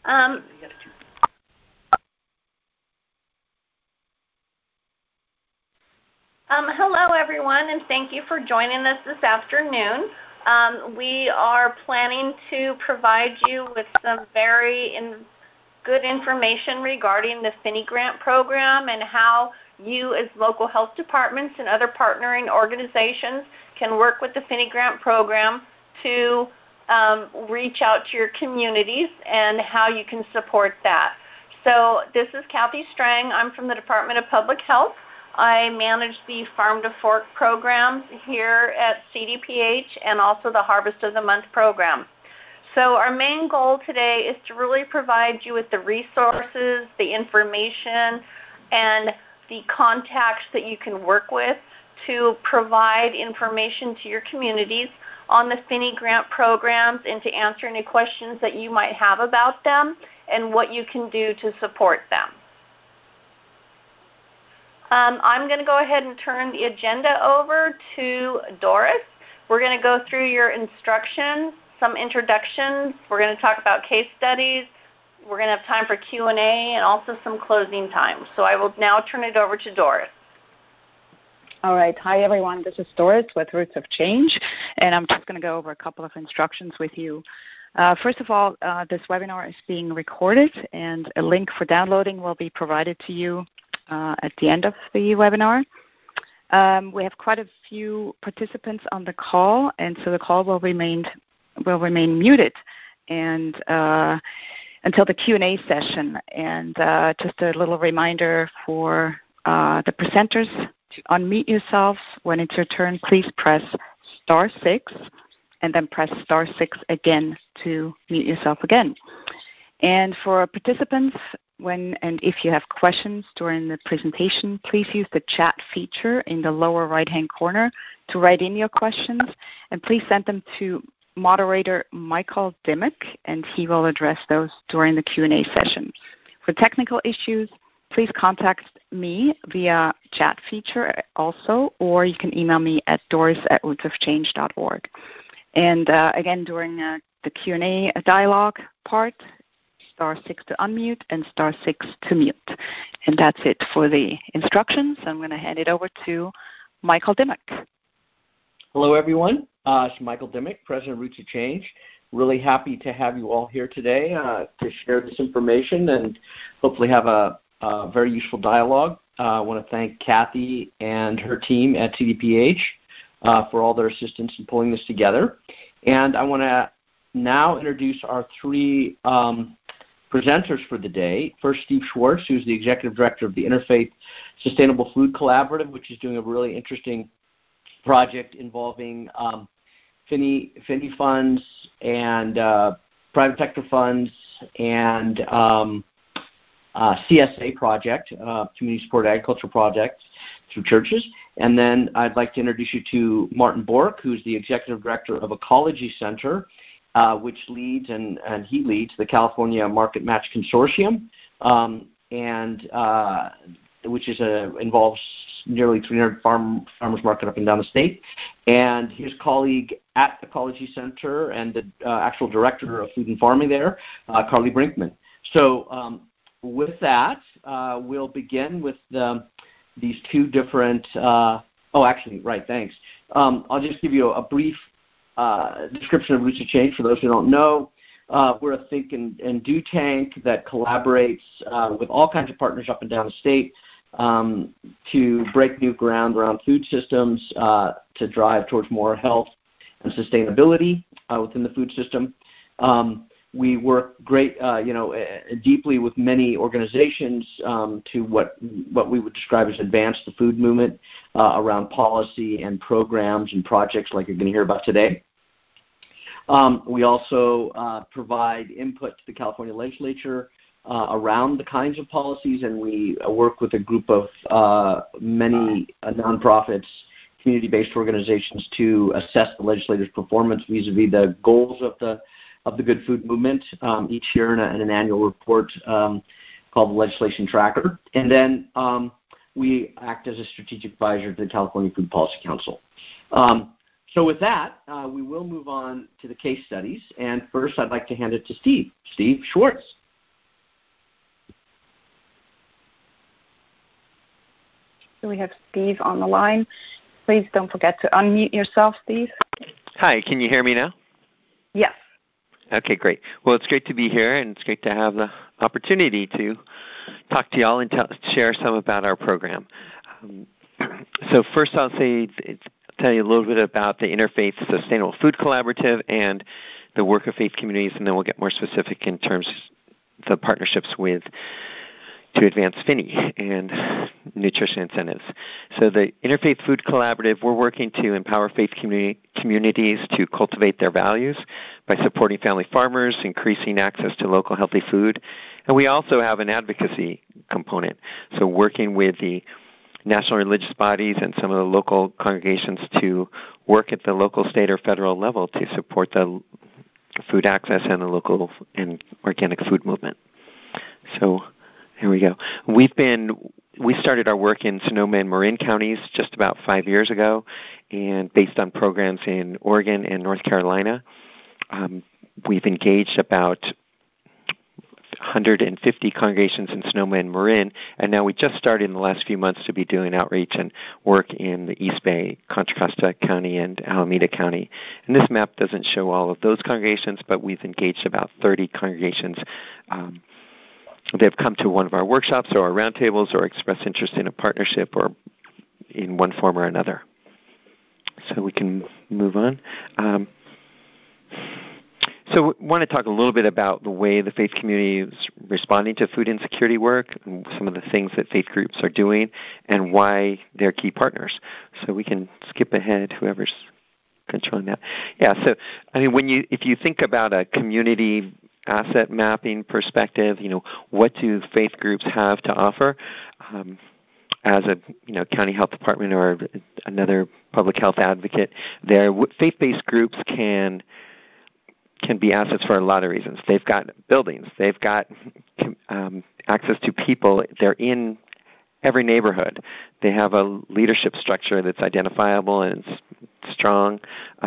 Um, Hello, everyone, and thank you for joining us this afternoon. We are planning to provide you with some very good information regarding the Finney Grant program and how you as local health departments and other partnering organizations can work with the Finney Grant program to reach out to your communities and how you can support that. So this is Kathy Strang. I'm from the Department of Public Health. I manage the Farm to Fork programs here at CDPH and also the Harvest of the Month program. So our main goal today is to really provide you with the resources, the information, and the contacts that you can work with to provide information to your communities on the Finney Grant programs and to answer any questions that you might have about them and what you can do to support them. I'm going to go ahead and turn the agenda over to Doris. We're going to go through your instructions, some introductions. We're going to talk about case studies. We're going to have time for Q&A and also some closing time. So I will now turn it over to Doris. All right. Hi, everyone. This is Doris with Roots of Change, and I'm just going to go over a couple of instructions with you. First of all, this webinar is being recorded, and a link for downloading will be provided to you at the end of the webinar. We have quite a few participants on the call, and so the call will remain muted and until the Q&A session. And just a little reminder for the presenters to unmute yourselves. When it's your turn, please press *6 and then press *6 again to mute yourself again. And for participants, when and if you have questions during the presentation, please use the chat feature in the lower right-hand corner to write in your questions, and please send them to moderator Michael Dimmock, and he will address those during the Q&A session. For technical issues, please contact me via chat feature also, or you can email me at doris@rootsofchange.org. And again, during the Q&A dialogue part, *6 to unmute and *6 to mute. And that's it for the instructions. I'm going to hand it over to Michael Dimmock. Hello, everyone. It's Michael Dimmock, President of Roots of Change. Really happy to have you all here today to share this information and hopefully have a very useful dialogue. I want to thank Kathy and her team at CDPH for all their assistance in pulling this together. And I want to now introduce our three presenters for the day. First, Steve Schwartz, who's the Executive Director of the Interfaith Sustainable Food Collaborative, which is doing a really interesting project involving Finney funds and private sector funds and CSA project, Community Supported Agriculture Project, through churches. And then I'd like to introduce you to Martin Bork, who's the Executive Director of Ecology Center, which leads and he leads the California Market Match Consortium, which is involves nearly 300 farmers market up and down the state. And his colleague at Ecology Center and the actual director of food and farming there, Carly Brinkman. So with that, we'll begin with these two different. Thanks. I'll just give you a brief description of Roots of Change for those who don't know. We're a think and do tank that collaborates with all kinds of partners up and down the state to break new ground around food systems, to drive towards more health and sustainability within the food system. We work deeply with many organizations to what we would describe as advance the food movement around policy and programs and projects like you're going to hear about today. We also provide input to the California legislature around the kinds of policies, and we work with a group of many nonprofits, community-based organizations to assess the legislature's performance vis-a-vis the goals of the Good Food Movement each year in an annual report called the Legislation Tracker. And then we act as a strategic advisor to the California Food Policy Council. So with that, we will move on to the case studies. And first, I'd like to hand it to Steve Schwartz. So we have Steve on the line. Please don't forget to unmute yourself, Steve. Hi, can you hear me now? Yes. Okay, great. Well, it's great to be here, and it's great to have the opportunity to talk to you all and share some about our program. So first I'll tell you a little bit about the Interfaith Sustainable Food Collaborative and the work of faith communities, and then we'll get more specific in terms of the partnerships to advance FINI and nutrition incentives. So the Interfaith Food Collaborative, we're working to empower faith communities to cultivate their values by supporting family farmers, increasing access to local healthy food. And we also have an advocacy component, so working with the national religious bodies and some of the local congregations to work at the local, state, or federal level to support the food access and the local and organic food movement. So here we go. We started our work in Sonoma and Marin counties just about 5 years ago, and based on programs in Oregon and North Carolina. We've engaged about 150 congregations in Sonoma and Marin, and now we just started in the last few months to be doing outreach and work in the East Bay, Contra Costa County, and Alameda County. And this map doesn't show all of those congregations, but we've engaged about 30 congregations. They've come to one of our workshops or our roundtables or expressed interest in a partnership or in one form or another. So we can move on. So we want to talk a little bit about the way the faith community is responding to food insecurity work, and some of the things that faith groups are doing, and why they're key partners. So we can skip ahead, whoever's controlling that. Yeah, so I mean, if you think about a community asset mapping perspective, what do faith groups have to offer? As a county health department or another public health advocate, faith-based groups can be assets for a lot of reasons. They've got buildings. They've got access to people. They're in every neighborhood. They have a leadership structure that's identifiable and strong,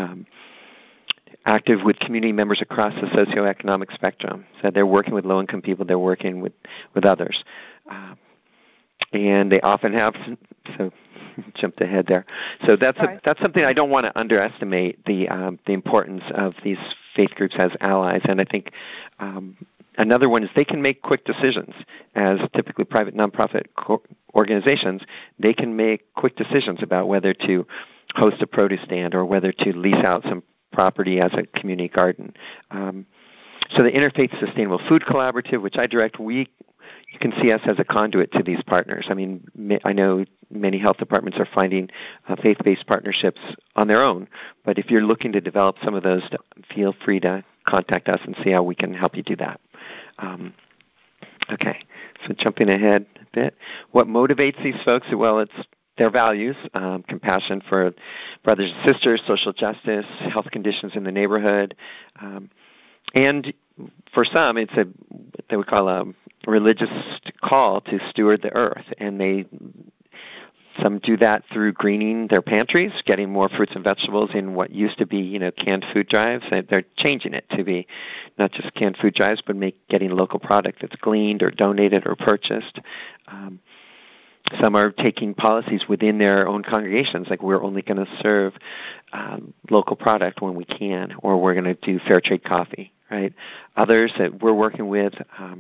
active with community members across the socioeconomic spectrum. So they're working with low-income people. They're working with others. And they often have, so jumped ahead there. So that's something I don't want to underestimate, the importance of these faith groups as allies. And I think another one is they can make quick decisions. As typically private nonprofit organizations, they can make quick decisions about whether to host a produce stand or whether to lease out some property as a community garden. So the Interfaith Sustainable Food Collaborative, which I direct, you can see us as a conduit to these partners. I mean, I know many health departments are finding faith-based partnerships on their own, but if you're looking to develop some of those, feel free to contact us and see how we can help you do that. Okay, so jumping ahead a bit. What motivates these folks? Well, it's their values, compassion for brothers and sisters, social justice, health conditions in the neighborhood, and for some, it's what they would call a religious call to steward the earth, and some do that through greening their pantries, getting more fruits and vegetables in what used to be, canned food drives. They're changing it to be not just canned food drives, but getting local product that's gleaned or donated or purchased. Some are taking policies within their own congregations, like we're only going to serve local product when we can, or we're going to do fair trade coffee, right? Others that we're working with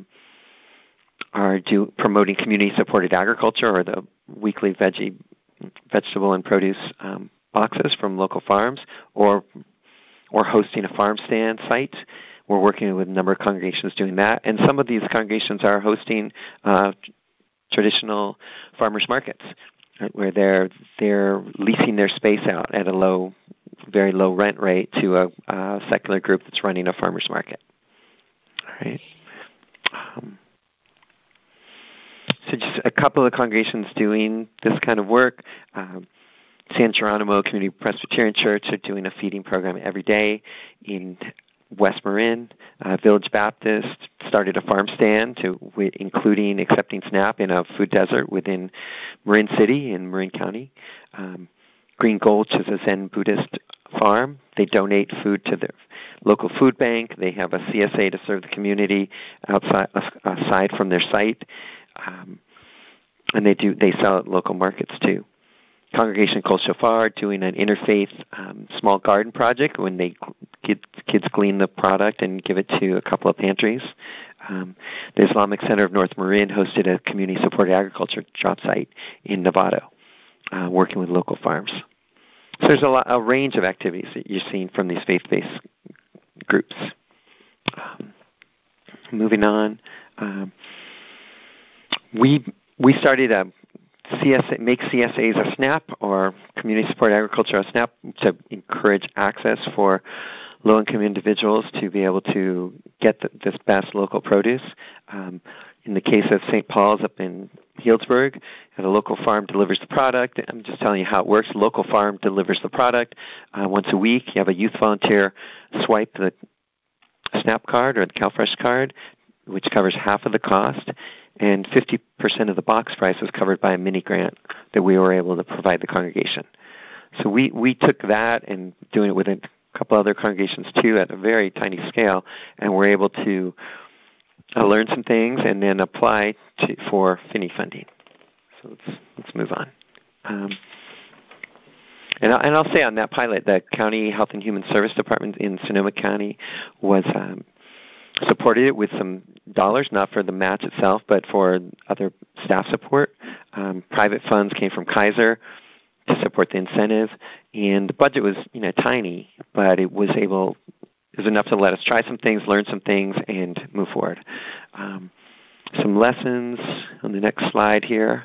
are promoting community-supported agriculture, or the weekly vegetable and produce boxes from local farms, or hosting a farm stand site. We're working with a number of congregations doing that, and some of these congregations are hosting traditional farmers markets, right, where they're leasing their space out at a very low rent rate to a secular group that's running a farmers market. All right. So just a couple of congregations doing this kind of work. San Geronimo Community Presbyterian Church are doing a feeding program every day in West Marin. Village Baptist started a farm stand including accepting SNAP in a food desert within Marin City in Marin County. Green Gulch is a Zen Buddhist farm. They donate food to the local food bank. They have a CSA to serve the community aside from their site. and they sell at local markets too. Congregation Kol Shofar doing an interfaith small garden project when kids glean the product and give it to a couple of pantries. The Islamic Center of North Marin hosted a community-supported agriculture job site in Novato, working with local farms. So there's a range of activities that you're seeing from these faith-based groups. Moving on, we started a make CSAs a SNAP, or Community Support Agriculture a SNAP, to encourage access for low-income individuals to be able to get this best local produce. In the case of St. Paul's up in Healdsburg, a local farm delivers the product. I'm just telling you how it works. The local farm delivers the product once a week. You have a youth volunteer swipe the SNAP card or the CalFresh card, which covers half of the cost, and 50% of the box price was covered by a mini grant that we were able to provide the congregation. So we took that and doing it with a couple other congregations too at a very tiny scale, and we're able to learn some things and then apply for Finney funding. So let's move on. And I'll say on that pilot, the County Health and Human Service Department in Sonoma County was supported it with some dollars, not for the match itself, but for other staff support. Private funds came from Kaiser to support the incentive, and the budget was tiny, but it was enough to let us try some things, learn some things, and move forward. Some lessons on the next slide here.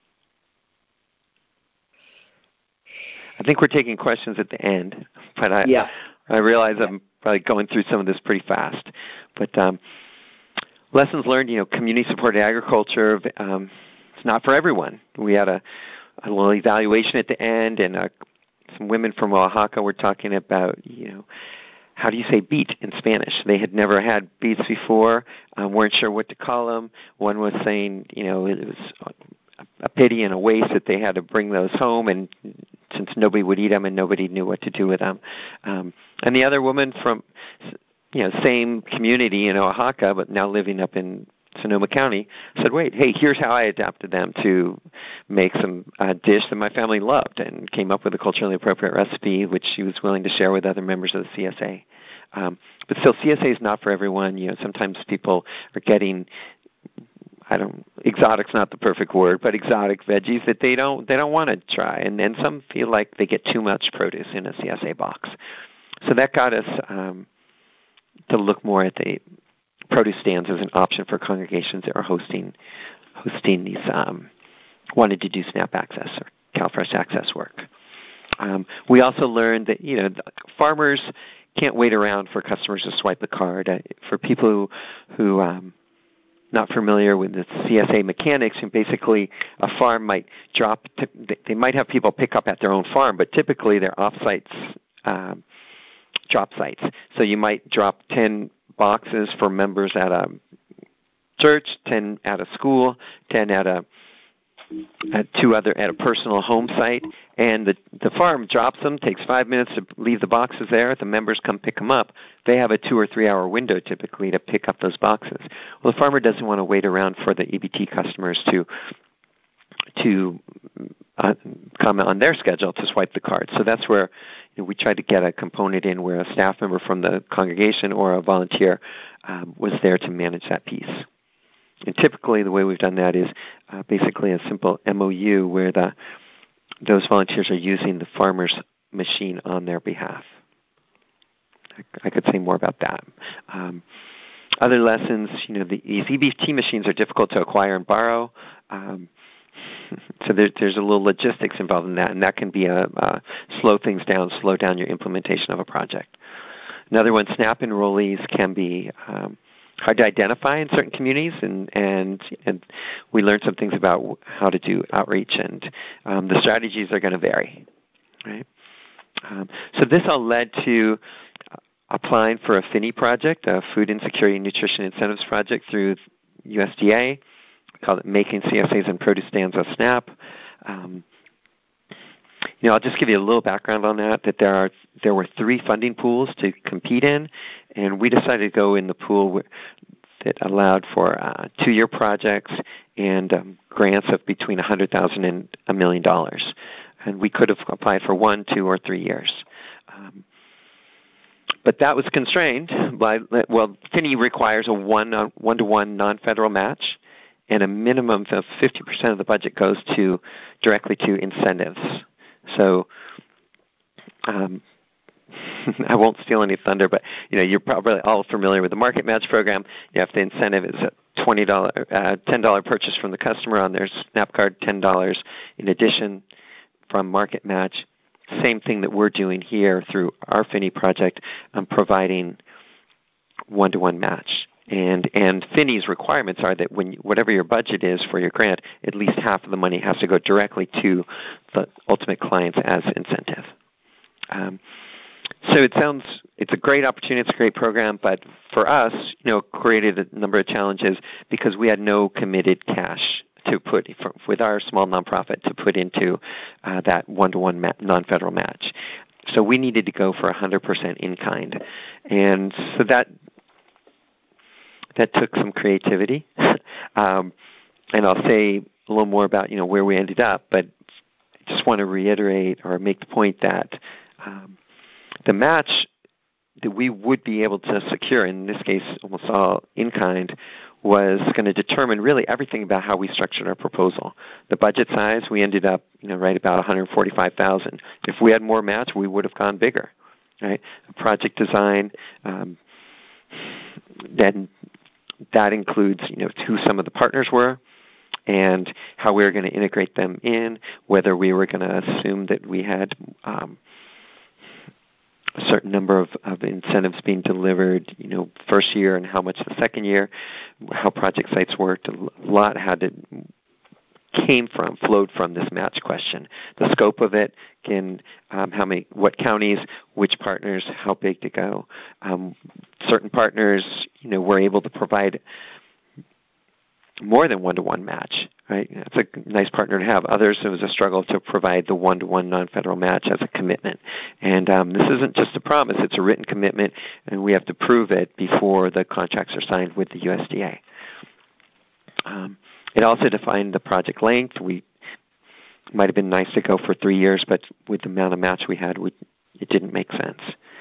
I think we're taking questions at the end, but I realize I'm probably going through some of this pretty fast. But lessons learned, community-supported agriculture, it's not for everyone. We had a little evaluation at the end, and some women from Oaxaca were talking about, how do you say beet in Spanish? They had never had beets before, weren't sure what to call them. One was saying, it was a pity and a waste that they had to bring those home, and since nobody would eat them and nobody knew what to do with them. And the other woman from, same community in Oaxaca, but now living up in Sonoma County, said, wait, hey, here's how I adapted them to make some dish that my family loved, and came up with a culturally appropriate recipe, which she was willing to share with other members of the CSA. But still, CSA is not for everyone. Sometimes people are getting, exotic's not the perfect word, but exotic veggies that they don't want to try, and then some feel like they get too much produce in a CSA box. So that got us to look more at the produce stands as an option for congregations that are hosting these wanted to do SNAP access or CalFresh access work. We also learned that farmers can't wait around for customers to swipe the card. For people who not familiar with the CSA mechanics, and basically a farm might they might have people pick up at their own farm, but typically they're off-sites, drop sites. So you might drop 10 boxes for members at a church, 10 at a school, 10 at a personal home site, and the farm drops them, takes 5 minutes to leave the boxes there. The members come pick them up. They have a 2 or 3 hour window typically to pick up those boxes. Well, the farmer doesn't want to wait around for the EBT customers to come on their schedule to swipe the card. So that's where we tried to get a component in where a staff member from the congregation or a volunteer was there to manage that piece. And typically the way we've done that is basically a simple MOU where those volunteers are using the farmer's machine on their behalf. I could say more about that. Other lessons, these EBT machines are difficult to acquire and borrow. So there's a little logistics involved in that, and that can be slow things down, slow down your implementation of a project. Another one, SNAP enrollees can be hard to identify in certain communities, and we learned some things about how to do outreach, and the strategies are going to vary. Right? So this all led to applying for a Finney project, a Food Insecurity and Nutrition Incentives Project through USDA. We call it Making CSAs and Produce Stands a SNAP. I'll just give you a little background on that there were 3 funding pools to compete in, and we decided to go in the pool that allowed for 2-year projects and grants of between $100,000 and $1 million. And we could have applied for 1, 2, or 3 years. But that was constrained by, Finney requires a one-to-one non-federal match, and a minimum of 50% of the budget goes directly to incentives. So I won't steal any thunder, but you're probably all familiar with the Market Match program. You have the incentive is a $10 purchase from the customer on their SNAP card, $10 in addition from Market Match. Same thing that we're doing here through our Finney project, providing one-to-one match. And Finney's requirements are that whatever your budget is for your grant, at least half of the money has to go directly to the ultimate clients as incentive. So it's a great opportunity, it's a great program, but for us, created a number of challenges because we had no committed cash to put with our small nonprofit to put into that one-to-one non-federal match. So we needed to go for 100% in kind, and so that took some creativity. And I'll say a little more about where we ended up, but I just want to reiterate or make the point that the match that we would be able to secure, in this case almost all in kind, was going to determine really everything about how we structured our proposal. The budget size, we ended up right about $145,000. If we had more match, we would have gone bigger. Right? Project design, then that includes who some of the partners were and how we were going to integrate them in, whether we were going to assume that we had a certain number of incentives being delivered, first year and how much the second year, how project sites worked. A lot flowed from this match question. The scope of it, again, what counties, which partners, how big to go. Certain partners, were able to provide more than one-to-one match, right? It's a nice partner to have. Others, it was a struggle to provide the one-to-one non-federal match as a commitment. And this isn't just a promise, it's a written commitment, and we have to prove it before the contracts are signed with the USDA. It also defined the project length. It might have been nice to go for 3 years, but with the amount of match we had, it didn't make sense.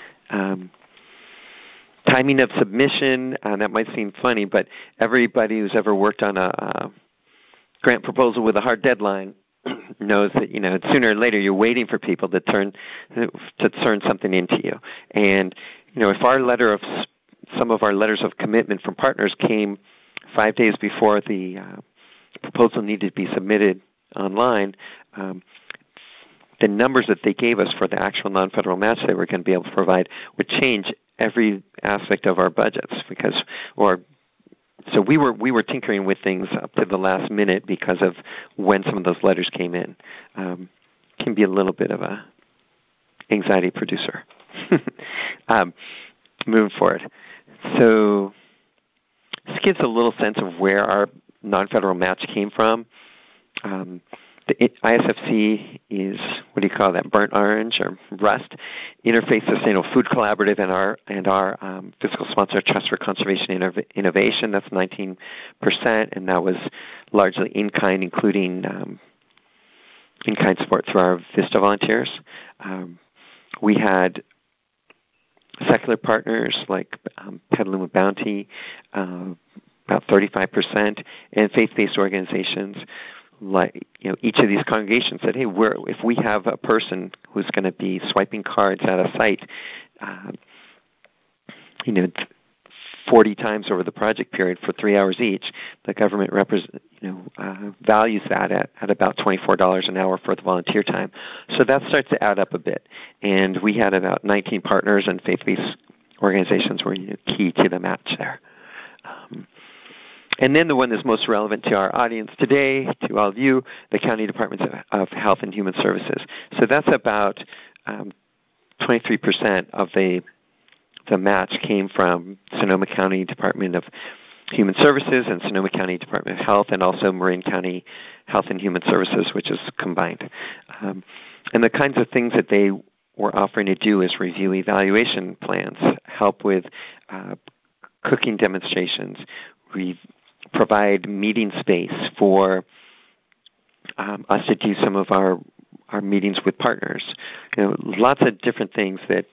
Timing of submission, that might seem funny, but everybody who's ever worked on a grant proposal with a hard deadline knows that sooner or later you're waiting for people to turn something into you. And if some of our letters of commitment from partners came 5 days before the proposal needed to be submitted online, the numbers that they gave us for the actual non-federal match they were going to be able to provide would change every aspect of our budgets so we were tinkering with things up to the last minute because of when some of those letters came in. Can be a little bit of a anxiety producer. Moving forward. So this gives a little sense of where our non-federal match came from. The ISFC is, burnt orange or rust, Interfaith Sustainable Food Collaborative, and our fiscal sponsor, Trust for Conservation Innovation. That's 19%, and that was largely in-kind, including in-kind support through our VISTA volunteers. We had secular partners like Petaluma Bounty, about 35%, and faith-based organizations. Each of these congregations said, hey, if we have a person who's going to be swiping cards at a site, 40 times over the project period for 3 hours each, the government values that at about $24 an hour for the volunteer time. So that starts to add up a bit. And we had about 19 partners, and faith-based organizations were key to the match there. And then the one that's most relevant to our audience today, to all of you, the County Departments of Health and Human Services. So that's about 23% of the match came from Sonoma County Department of Human Services and Sonoma County Department of Health, and also Marin County Health and Human Services, which is combined. And the kinds of things that they were offering to do is review evaluation plans, help with cooking demonstrations. We provide meeting space for us to do some of our meetings with partners. Lots of different things that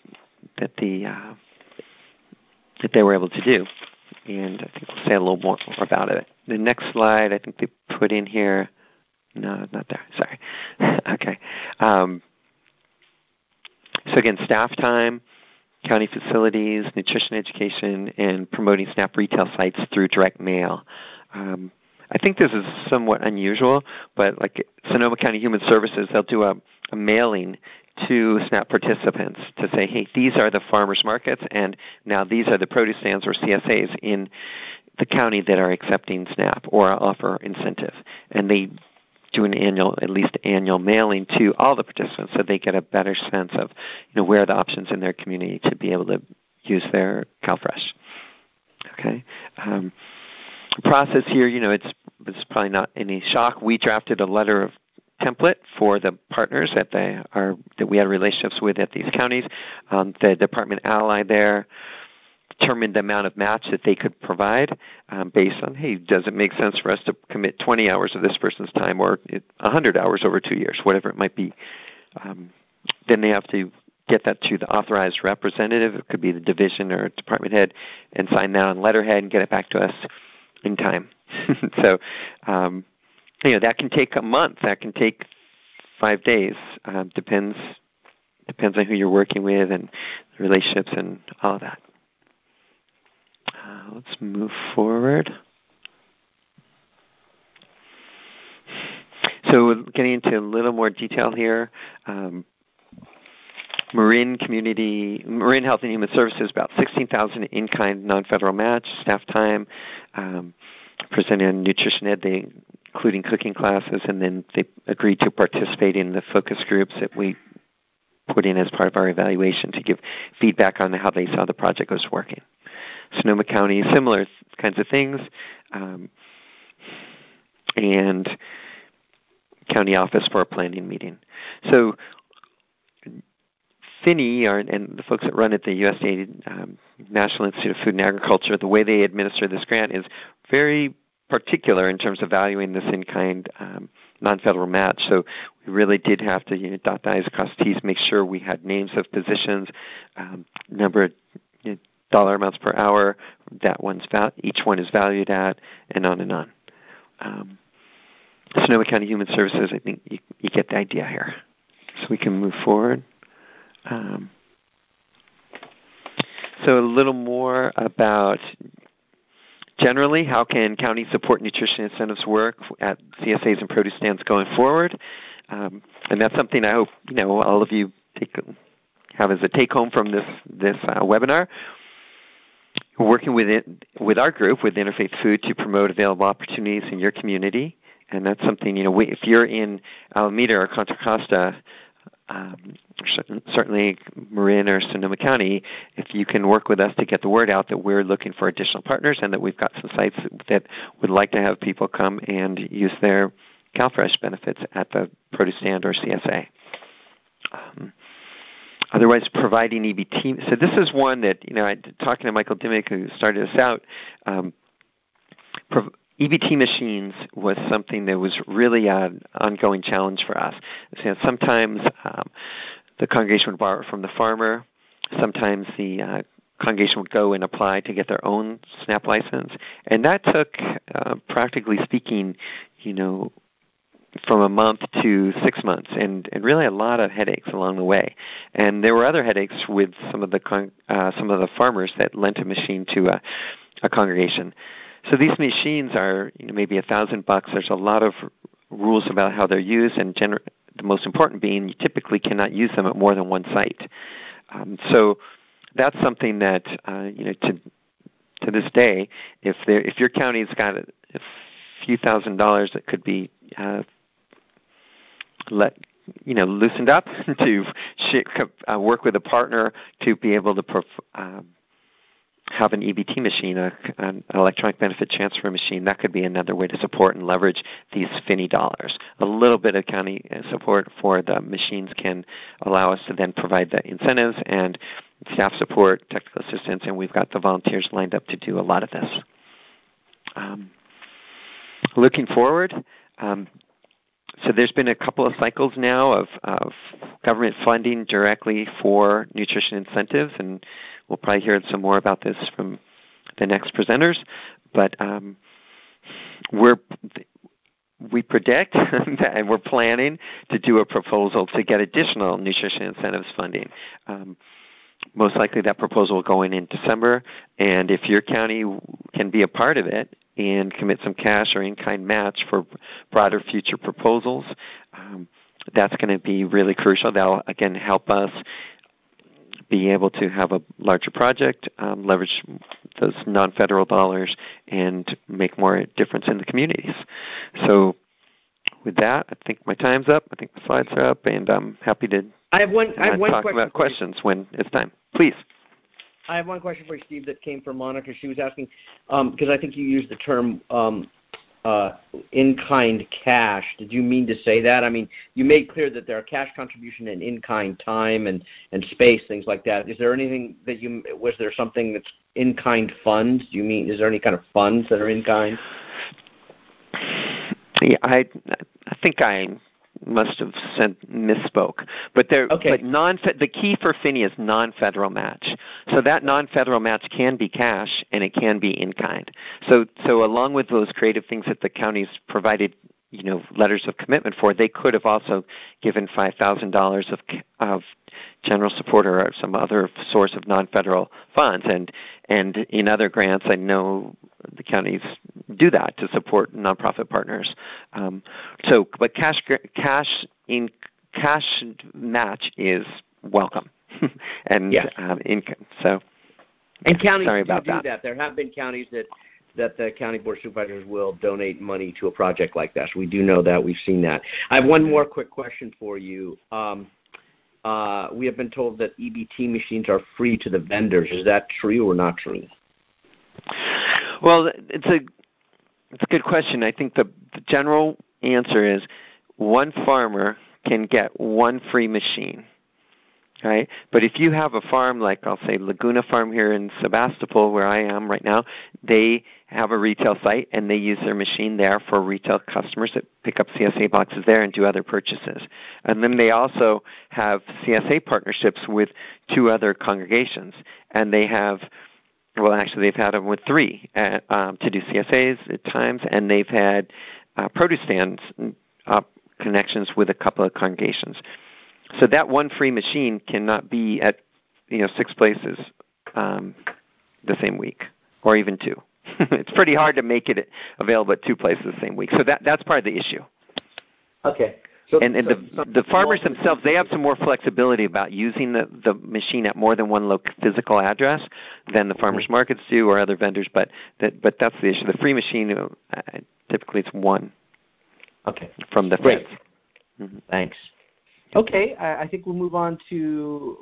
they were able to do. And I think we'll say a little more about it. The next slide, I think they put in here. No, not there. Sorry. Okay. So again, staff time, county facilities, nutrition education, and promoting SNAP retail sites through direct mail. I think this is somewhat unusual, but like Sonoma County Human Services, they'll do a mailing to SNAP participants to say, hey, these are the farmers markets, and now these are the produce stands or CSAs in the county that are accepting SNAP or offer incentive. And they do at least annual mailing to all the participants so they get a better sense of where are the options in their community to be able to use their CalFresh. Okay. The process here, it's probably not any shock. We drafted a letter of template for the partners that we had relationships with at these counties. The department ally there determined the amount of match that they could provide based on, hey, does it make sense for us to commit 20 hours of this person's time or 100 hours over 2 years, whatever it might be. Then they have to get that to the authorized representative. It could be the division or department head, and sign that on letterhead and get it back to us in time. So, that can take a month. That can take 5 days. Depends on who you're working with and the relationships and all of that. Let's move forward. So getting into a little more detail here. Marin Health and Human Services, about $16,000 in-kind non-federal match, staff time, presenting on nutrition ed, including cooking classes, and then they agreed to participate in the focus groups that we put in as part of our evaluation to give feedback on how they saw the project was working. Sonoma County, similar kinds of things, and county office for a planning meeting. So FINI, and the folks that run it, the USDA National Institute of Food and Agriculture, the way they administer this grant is very particular in terms of valuing this in-kind non-federal match. So we really did have to dot the I's, cross T's, make sure we had names of positions, number of dollar amounts per hour, each one is valued at, and on and on. Sonoma County Human Services, I think you get the idea here. So we can move forward. So a little more about generally how can counties support nutrition incentives work at CSAs and produce stands going forward. And that's something I hope all of you have as a take-home from this webinar. We're working with our group, with Interfaith Food, to promote available opportunities in your community. And that's something, if you're in Alameda or Contra Costa, certainly Marin or Sonoma County, if you can work with us to get the word out that we're looking for additional partners and that we've got some sites that would like to have people come and use their CalFresh benefits at the produce stand or CSA. Otherwise, providing EBT. So this is one that, talking to Michael Dimmick, who started us out, EBT machines was something that was really an ongoing challenge for us. So sometimes the congregation would borrow it from the farmer. Sometimes the congregation would go and apply to get their own SNAP license. And that took, practically speaking, from a month to 6 months, and really a lot of headaches along the way. And there were other headaches with some of the farmers that lent a machine to a congregation. So these machines are maybe $1,000. There's a lot of rules about how they're used, and the most important being you typically cannot use them at more than one site. So that's something that to this day, if your county's got a few $1,000 that could be loosened up to work with a partner to be able to have an EBT machine, an electronic benefit transfer machine, that could be another way to support and leverage these FINI dollars. A little bit of county support for the machines can allow us to then provide the incentives and staff support, technical assistance, and we've got the volunteers lined up to do a lot of this. Looking forward, so there's been a couple of cycles now of government funding directly for nutrition incentives, and we'll probably hear some more about this from the next presenters. But we predict and we're planning to do a proposal to get additional nutrition incentives funding. Most likely that proposal will go in December, and if your county can be a part of it and commit some cash or in-kind match for broader future proposals, that's going to be really crucial. That'll, again, help us be able to have a larger project, leverage those non-federal dollars, and make more difference in the communities. So with that, I think my time's up. I think the slides are up, and I'm happy to talk about questions when it's time. Please. I have one question for you, Steve, that came from Monica. She was asking, because I think you used the term in-kind cash. Did you mean to say that? I mean, you made clear that there are cash contribution and in-kind time and space, things like that. Is there anything was there something that's in-kind funds? Do you mean, is there any kind of funds that are in-kind? Yeah, I think I must have misspoke. But okay. But the key for Finney is non-federal match. So that non-federal match can be cash and it can be in kind. So along with those creative things that the counties provided, letters of commitment for, they could have also given $5,000 of general support or some other source of non-federal funds. And in other grants, I know the counties do that to support nonprofit partners. But cash match is welcome, and yes. Income. So, and counties sorry do about that. There have been counties that the county board of supervisors will donate money to a project like that. So we do know that. We've seen that. I have one more quick question for you. We have been told that EBT machines are free to the vendors. Is that true or not true? Well, it's a good question. I think the general answer is one farmer can get one free machine. Right? But if you have a farm like, I'll say, Laguna Farm here in Sebastopol, where I am right now, they have a retail site, and they use their machine there for retail customers that pick up CSA boxes there and do other purchases. And then they also have CSA partnerships with 2 other congregations, and they have, well, actually they've had them with 3 to do CSAs at times, and they've had produce stands connections with a couple of congregations. So that one free machine cannot be at 6 places the same week, or even 2. It's pretty hard to make it available at 2 places the same week. So that's part of the issue. Okay. The farmers themselves, they have some more flexibility about using the machine at more than one physical address than the farmers markets do or other vendors. But that's the issue. The free machine, typically it's 1. Okay. From the Great. Mm-hmm. Thanks. Okay, I think we'll move on to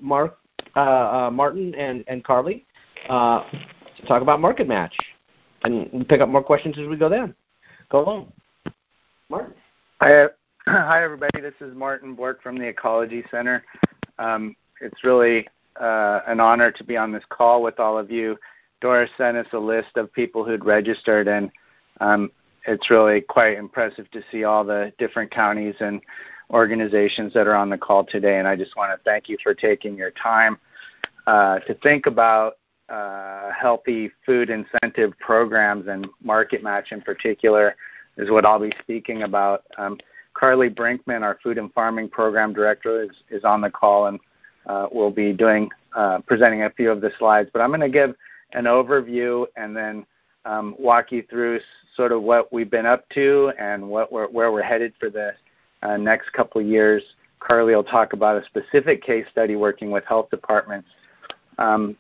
Martin and Carly to talk about Market Match, and we'll pick up more questions as we go there. Go along. Martin. Hi, everybody. This is Martin Bork from the Ecology Center. It's really an honor to be on this call with all of you. Doris sent us a list of people who'd registered, and it's really quite impressive to see all the different counties and organizations that are on the call today, and I just want to thank you for taking your time to think about healthy food incentive programs, and Market Match in particular is what I'll be speaking about. Carly Brinkman, our Food and Farming Program Director, is on the call, and will be presenting a few of the slides, but I'm going to give an overview and then walk you through sort of what we've been up to and where we're headed for the next couple of years. Carly will talk about a specific case study working with health departments, and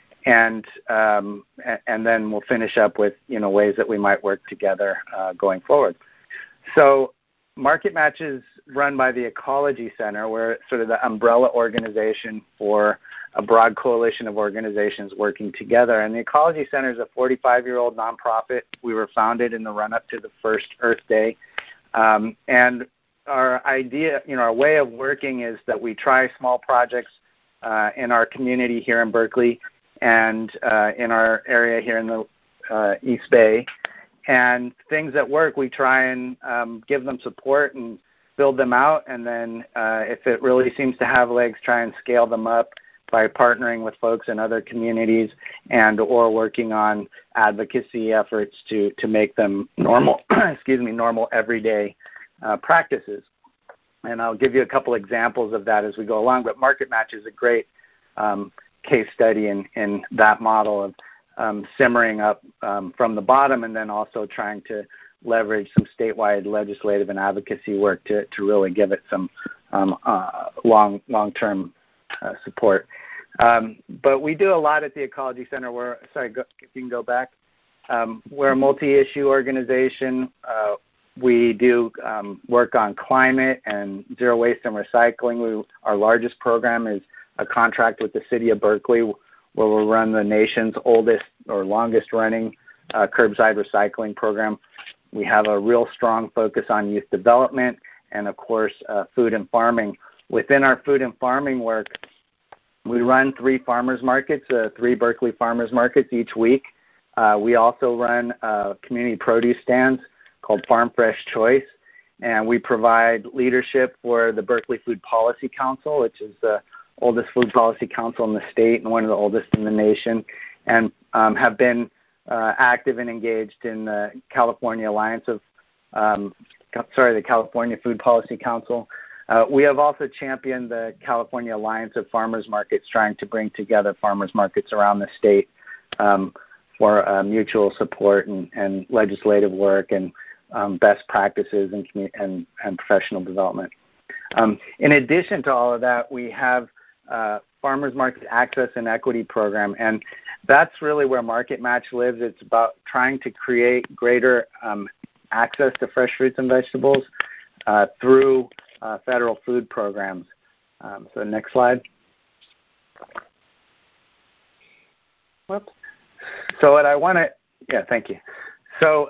then we'll finish up with ways that we might work together going forward. So Market Match is run by the Ecology Center. We're sort of the umbrella organization for a broad coalition of organizations working together. And the Ecology Center is a 45-year-old nonprofit. We were founded in the run-up to the first Earth Day, and our idea, our way of working is that we try small projects in our community here in Berkeley and in our area here in the East Bay. And things that work, we try and give them support and build them out. And then if it really seems to have legs, try and scale them up by partnering with folks in other communities and or working on advocacy efforts to make them normal, normal everyday practices. And I'll give you a couple examples of that as we go along. But Market Match is a great case study in that model of simmering up from the bottom and then also trying to leverage some statewide legislative and advocacy work to really give it some long-term support. But we do a lot at the Ecology Center. If you can go back. We're a multi-issue organization. We do work on climate and zero waste and recycling. Our largest program is a contract with the city of Berkeley, where we'll run the nation's oldest or longest running curbside recycling program. We have a real strong focus on youth development and, of course, food and farming. Within our food and farming work, we run 3 farmers markets, 3 Berkeley farmers markets each week. We also run community produce stands called Farm Fresh Choice, and we provide leadership for the Berkeley Food Policy Council, which is the oldest food policy council in the state and one of the oldest in the nation, and have been active and engaged in the California the California Food Policy Council. We have also championed the California Alliance of Farmers Markets, trying to bring together farmers markets around the state for mutual support and legislative work and best practices and professional development. In addition to all of that, we have Farmers Market Access and Equity Program, and that's really where Market Match lives. It's about trying to create greater access to fresh fruits and vegetables through federal food programs. So next slide. Whoops. So what I want to, thank you. So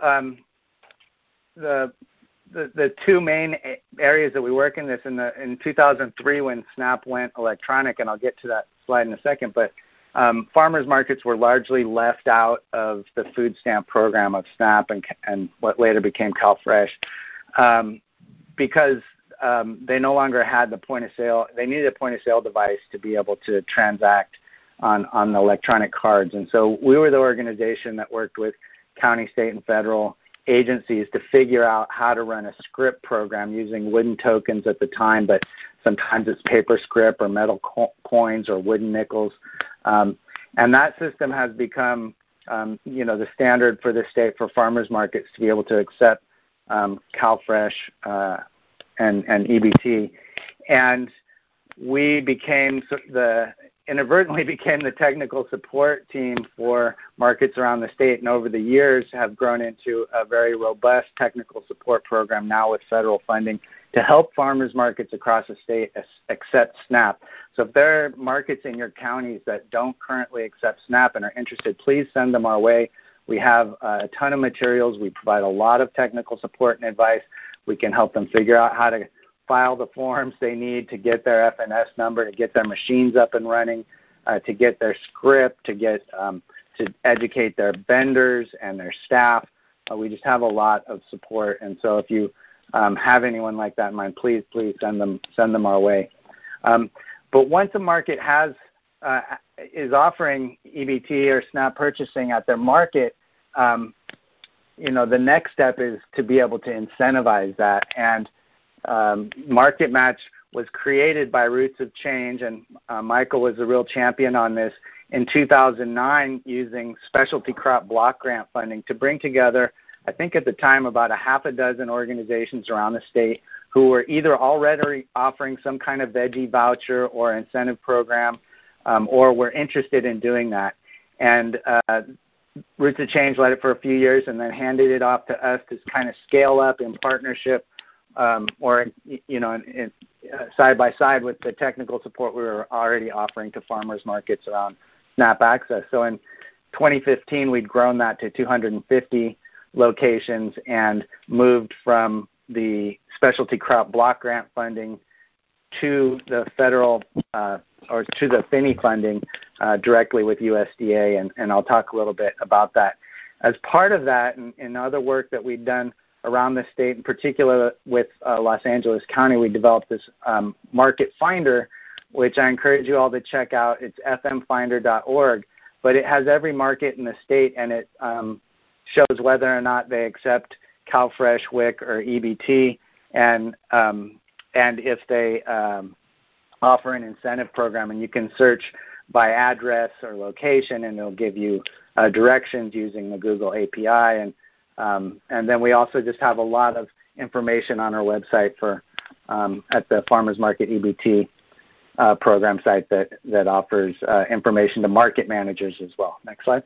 the 2 main areas that we work in this in 2003 when SNAP went electronic, and I'll get to that slide in a second, but farmers markets were largely left out of the food stamp program of SNAP and what later became CalFresh because they no longer had the point of sale. They needed a point of sale device to be able to transact on the electronic cards. And so we were the organization that worked with county, state, and federal agencies to figure out how to run a script program using wooden tokens at the time, but sometimes it's paper script or metal coins or wooden nickels. And that system has become, the standard for the state for farmers markets to be able to accept CalFresh and EBT. And we inadvertently became the technical support team for markets around the state, and over the years have grown into a very robust technical support program now with federal funding to help farmers markets across the state accept SNAP. So if there are markets in your counties that don't currently accept SNAP and are interested, please send them our way. We have a ton of materials. We provide a lot of technical support and advice. We can help them figure out how to file the forms they need to get their FNS number, to get their machines up and running, to get their script, to educate their vendors and their staff. We just have a lot of support, and so if you have anyone like that in mind, please send them our way. But once a market is offering EBT or SNAP purchasing at their market, the next step is to be able to incentivize that. And Market Match was created by Roots of Change, and Michael was a real champion on this in 2009 using specialty crop block grant funding to bring together, I think at the time, about 6 organizations around the state who were either already offering some kind of veggie voucher or incentive program or were interested in doing that. And Roots of Change led it for a few years and then handed it off to us to kind of scale up in partnership side by side with the technical support we were already offering to farmers markets around SNAP access. So in 2015, we'd grown that to 250 locations and moved from the specialty crop block grant funding to the federal or to the Finney funding directly with USDA, and I'll talk a little bit about that. As part of that, and other work that we've done around the state, in particular with Los Angeles County, we developed this market finder, which I encourage you all to check out. It's fmfinder.org, but it has every market in the state, and it shows whether or not they accept CalFresh, WIC, or EBT, and if they offer an incentive program. And you can search by address or location, and it'll give you directions using the Google API. And then we also just have a lot of information on our website for at the Farmers Market EBT program site that offers information to market managers as well. Next slide.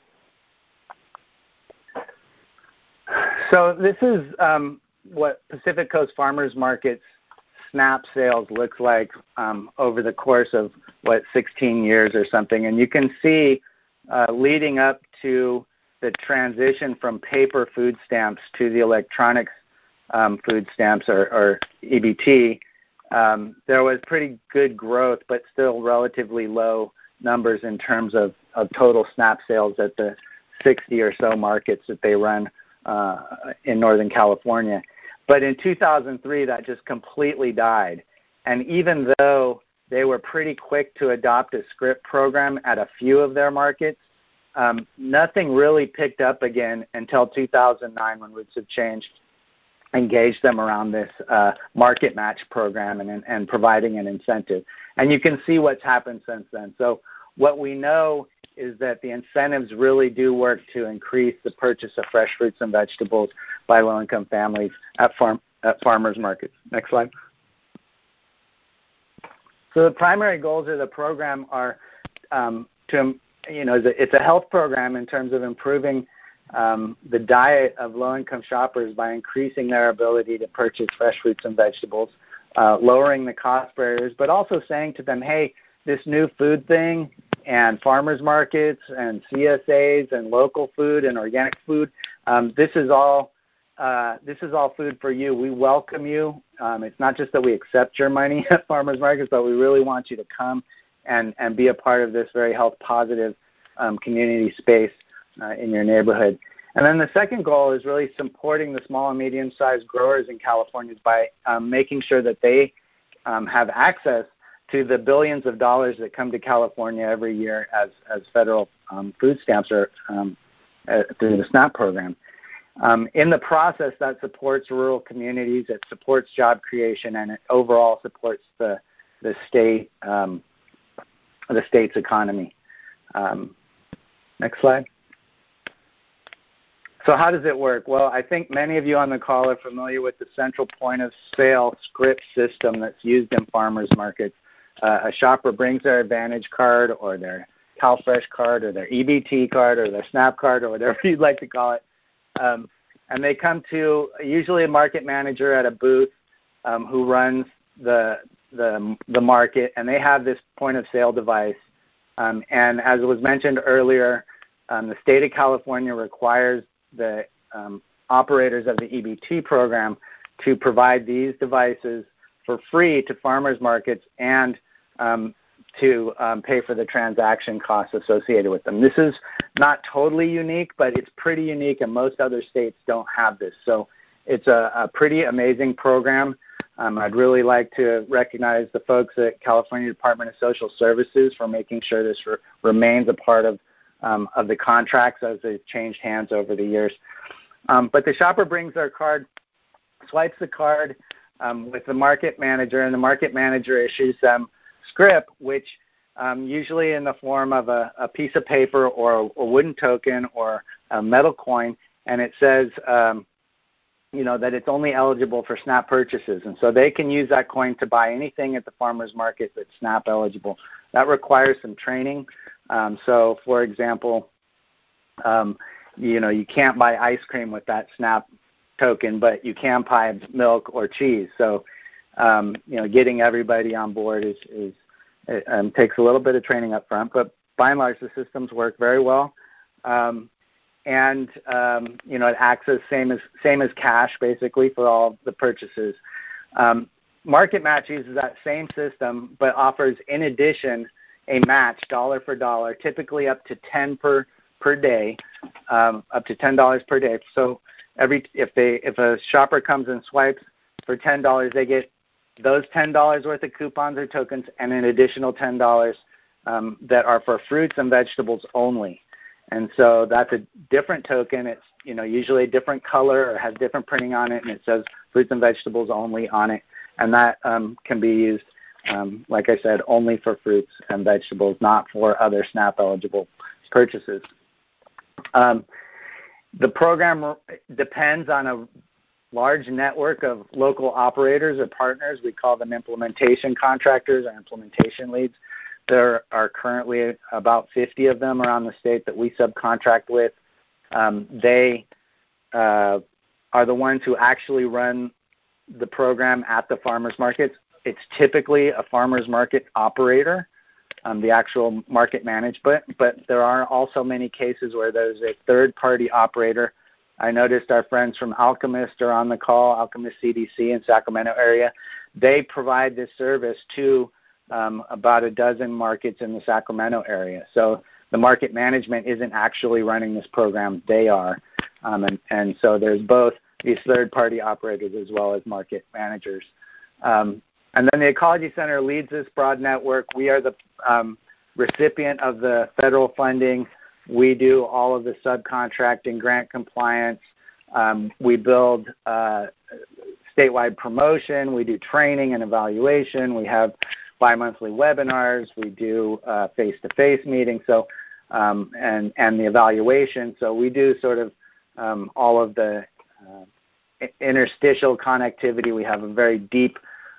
So this is what Pacific Coast Farmers Market's SNAP sales looks like over the course of, 16 years or something. And you can see leading up to the transition from paper food stamps to the electronic food stamps or EBT, there was pretty good growth, but still relatively low numbers in terms of total SNAP sales at the 60 or so markets that they run in Northern California. But in 2003, that just completely died. And even though they were pretty quick to adopt a script program at a few of their markets, nothing really picked up again until 2009 when Roots of Change engaged them around this market match program and providing an incentive. And you can see what's happened since then. So what we know is that the incentives really do work to increase the purchase of fresh fruits and vegetables by low-income families at farmers markets. Next slide. So the primary goals of the program are it's a health program in terms of improving the diet of low-income shoppers by increasing their ability to purchase fresh fruits and vegetables, lowering the cost barriers, but also saying to them, hey, this new food thing and farmers markets and CSAs and local food and organic food, this is all food for you. We welcome you. It's not just that we accept your money at farmers markets, but we really want you to come and be a part of this very health positive community space in your neighborhood. And then the second goal is really supporting the small and medium-sized growers in California by making sure that they have access to the billions of dollars that come to California every year as federal food stamps are through the SNAP program. In the process, that supports rural communities, it supports job creation, and it overall supports the state's economy. Next slide. So how does it work? Well, I think many of you on the call are familiar with the central point of sale script system that's used in farmers markets. A shopper brings their Advantage card or their CalFresh card or their EBT card or their SNAP card or whatever you'd like to call it. And they come to usually a market manager at a booth who runs the market, and they have this point of sale device. And as it was mentioned earlier, the state of California requires the operators of the EBT program to provide these devices for free to farmers markets and to pay for the transaction costs associated with them. This is not totally unique, but it's pretty unique, and most other states don't have this. So it's a pretty amazing program. I'd really like to recognize the folks at California Department of Social Services for making sure this remains a part of the contracts as they've changed hands over the years. But the shopper brings their card, swipes the card with the market manager, and the market manager issues them script, which usually in the form of a piece of paper or a wooden token or a metal coin, and it says that it's only eligible for SNAP purchases. And so they can use that coin to buy anything at the farmer's market that's SNAP eligible. That requires some training. So, for example, you can't buy ice cream with that SNAP token, but you can buy milk or cheese. So, getting everybody on board takes a little bit of training up front, but by and large, the systems work very well. And it acts as same as cash basically for all the purchases. Market Match uses that same system, but offers in addition a match dollar for dollar, typically up to $10 per day, up to $10 per day. So if a shopper comes and swipes for $10, they get those $10 worth of coupons or tokens, and an additional $10 that are for fruits and vegetables only. And so that's a different token. It's usually a different color or has different printing on it, and it says fruits and vegetables only on it. And that can be used, like I said, only for fruits and vegetables, not for other SNAP-eligible purchases. The program depends on a large network of local operators or partners. We call them implementation contractors or implementation leads. There are currently about 50 of them around the state that we subcontract with. They are the ones who actually run the program at the farmers markets. It's typically a farmers market operator, the actual market management, but there are also many cases where there's a third-party operator. I noticed our friends from Alchemist are on the call, Alchemist CDC in Sacramento area. They provide this service to about a dozen markets in the Sacramento area. So the market management isn't actually running this program, they are. And so there's both these third-party operators as well as market managers. And then the Ecology Center leads this broad network. We are the recipient of the federal funding. We do all of the subcontracting, grant compliance. We build statewide promotion. We do training and evaluation. We have bi-monthly webinars. We do face-to-face meetings. So and the evaluation. So we do sort of all of the interstitial connectivity. We have a very deep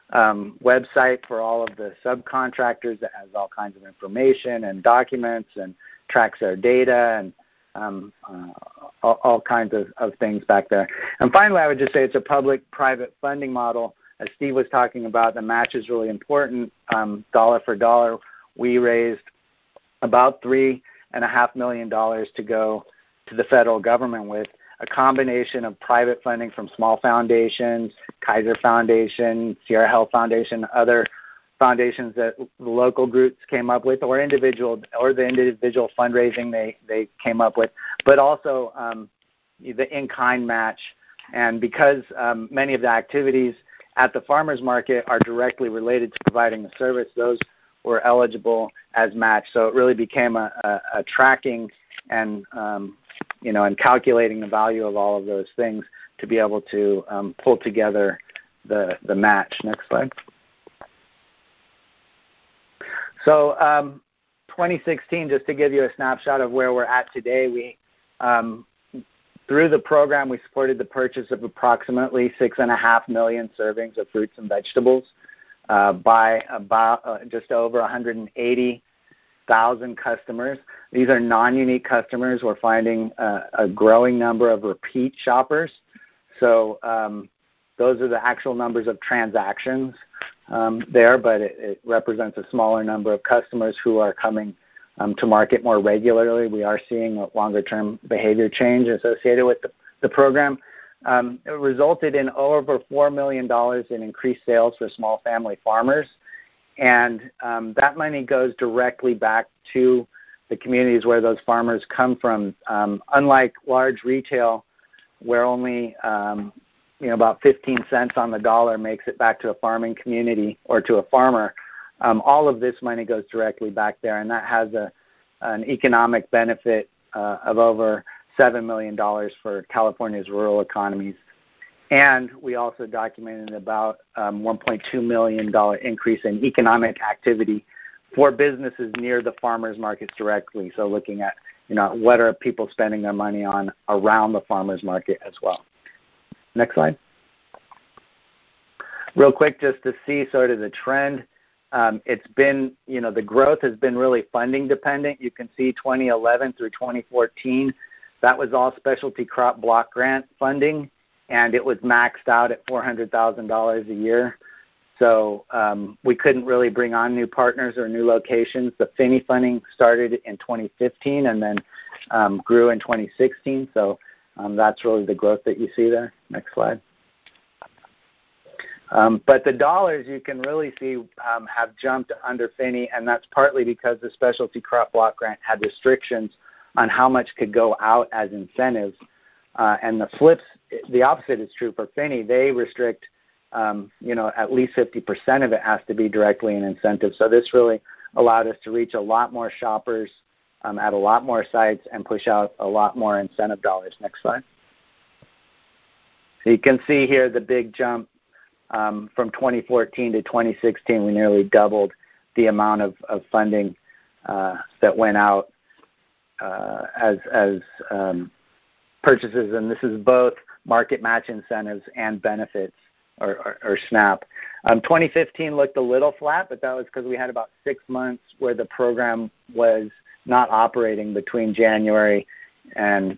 website for all of the subcontractors that has all kinds of information and documents and tracks their data and all kinds of things back there. And finally, I would just say it's a public-private funding model. As Steve was talking about, the match is really important. Dollar for dollar, we raised about $3.5 million to go to the federal government with a combination of private funding from small foundations, Kaiser Foundation, Sierra Health Foundation, other foundations that the local groups came up with, or the individual fundraising they came up with, but also the in-kind match. And because many of the activities at the farmers market are directly related to providing the service, those were eligible as match. So it really became a tracking and and calculating the value of all of those things to be able to pull together the match. Next slide. So 2016, just to give you a snapshot of where we're at today, we through the program, we supported the purchase of approximately 6.5 million servings of fruits and vegetables by about just over 180,000 customers. These are non-unique customers. We're finding a growing number of repeat shoppers. So those are the actual numbers of transactions there, but it represents a smaller number of customers who are coming to market more regularly. We are seeing a longer-term behavior change associated with the program. It resulted in over $4 million in increased sales for small family farmers, and that money goes directly back to the communities where those farmers come from. Unlike large retail, where only about 15 cents on the dollar makes it back to a farming community or to a farmer, all of this money goes directly back there, and that has an economic benefit of over $7 million for California's rural economies. And we also documented about $1.2 million increase in economic activity for businesses near the farmers markets directly. So looking at, what are people spending their money on around the farmers market as well. Next slide. Real quick, just to see sort of the trend. It's been, the growth has been really funding dependent. You can see 2011 through 2014, that was all specialty crop block grant funding, and it was maxed out at $400,000 a year. So we couldn't really bring on new partners or new locations. The Finney funding started in 2015 and then grew in 2016. So that's really the growth that you see there. Next slide. But the dollars you can really see have jumped under Finney, and that's partly because the Specialty Crop Block Grant had restrictions on how much could go out as incentives. And the opposite is true for Finney. They restrict, at least 50% of it has to be directly in incentives. So this really allowed us to reach a lot more shoppers at a lot more sites and push out a lot more incentive dollars. Next slide. So you can see here the big jump from 2014 to 2016. We nearly doubled the amount of funding that went out as purchases, and this is both market match incentives and benefits or SNAP. 2015 looked a little flat, but that was because we had about 6 months where the program was not operating between January and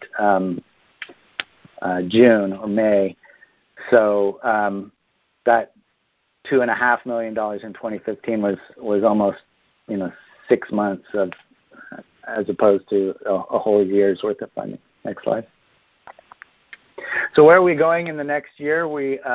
June or May. So that $2.5 million in 2015 was almost 6 months of, as opposed to a whole year's worth of funding. Next slide. So where are we going in the next year?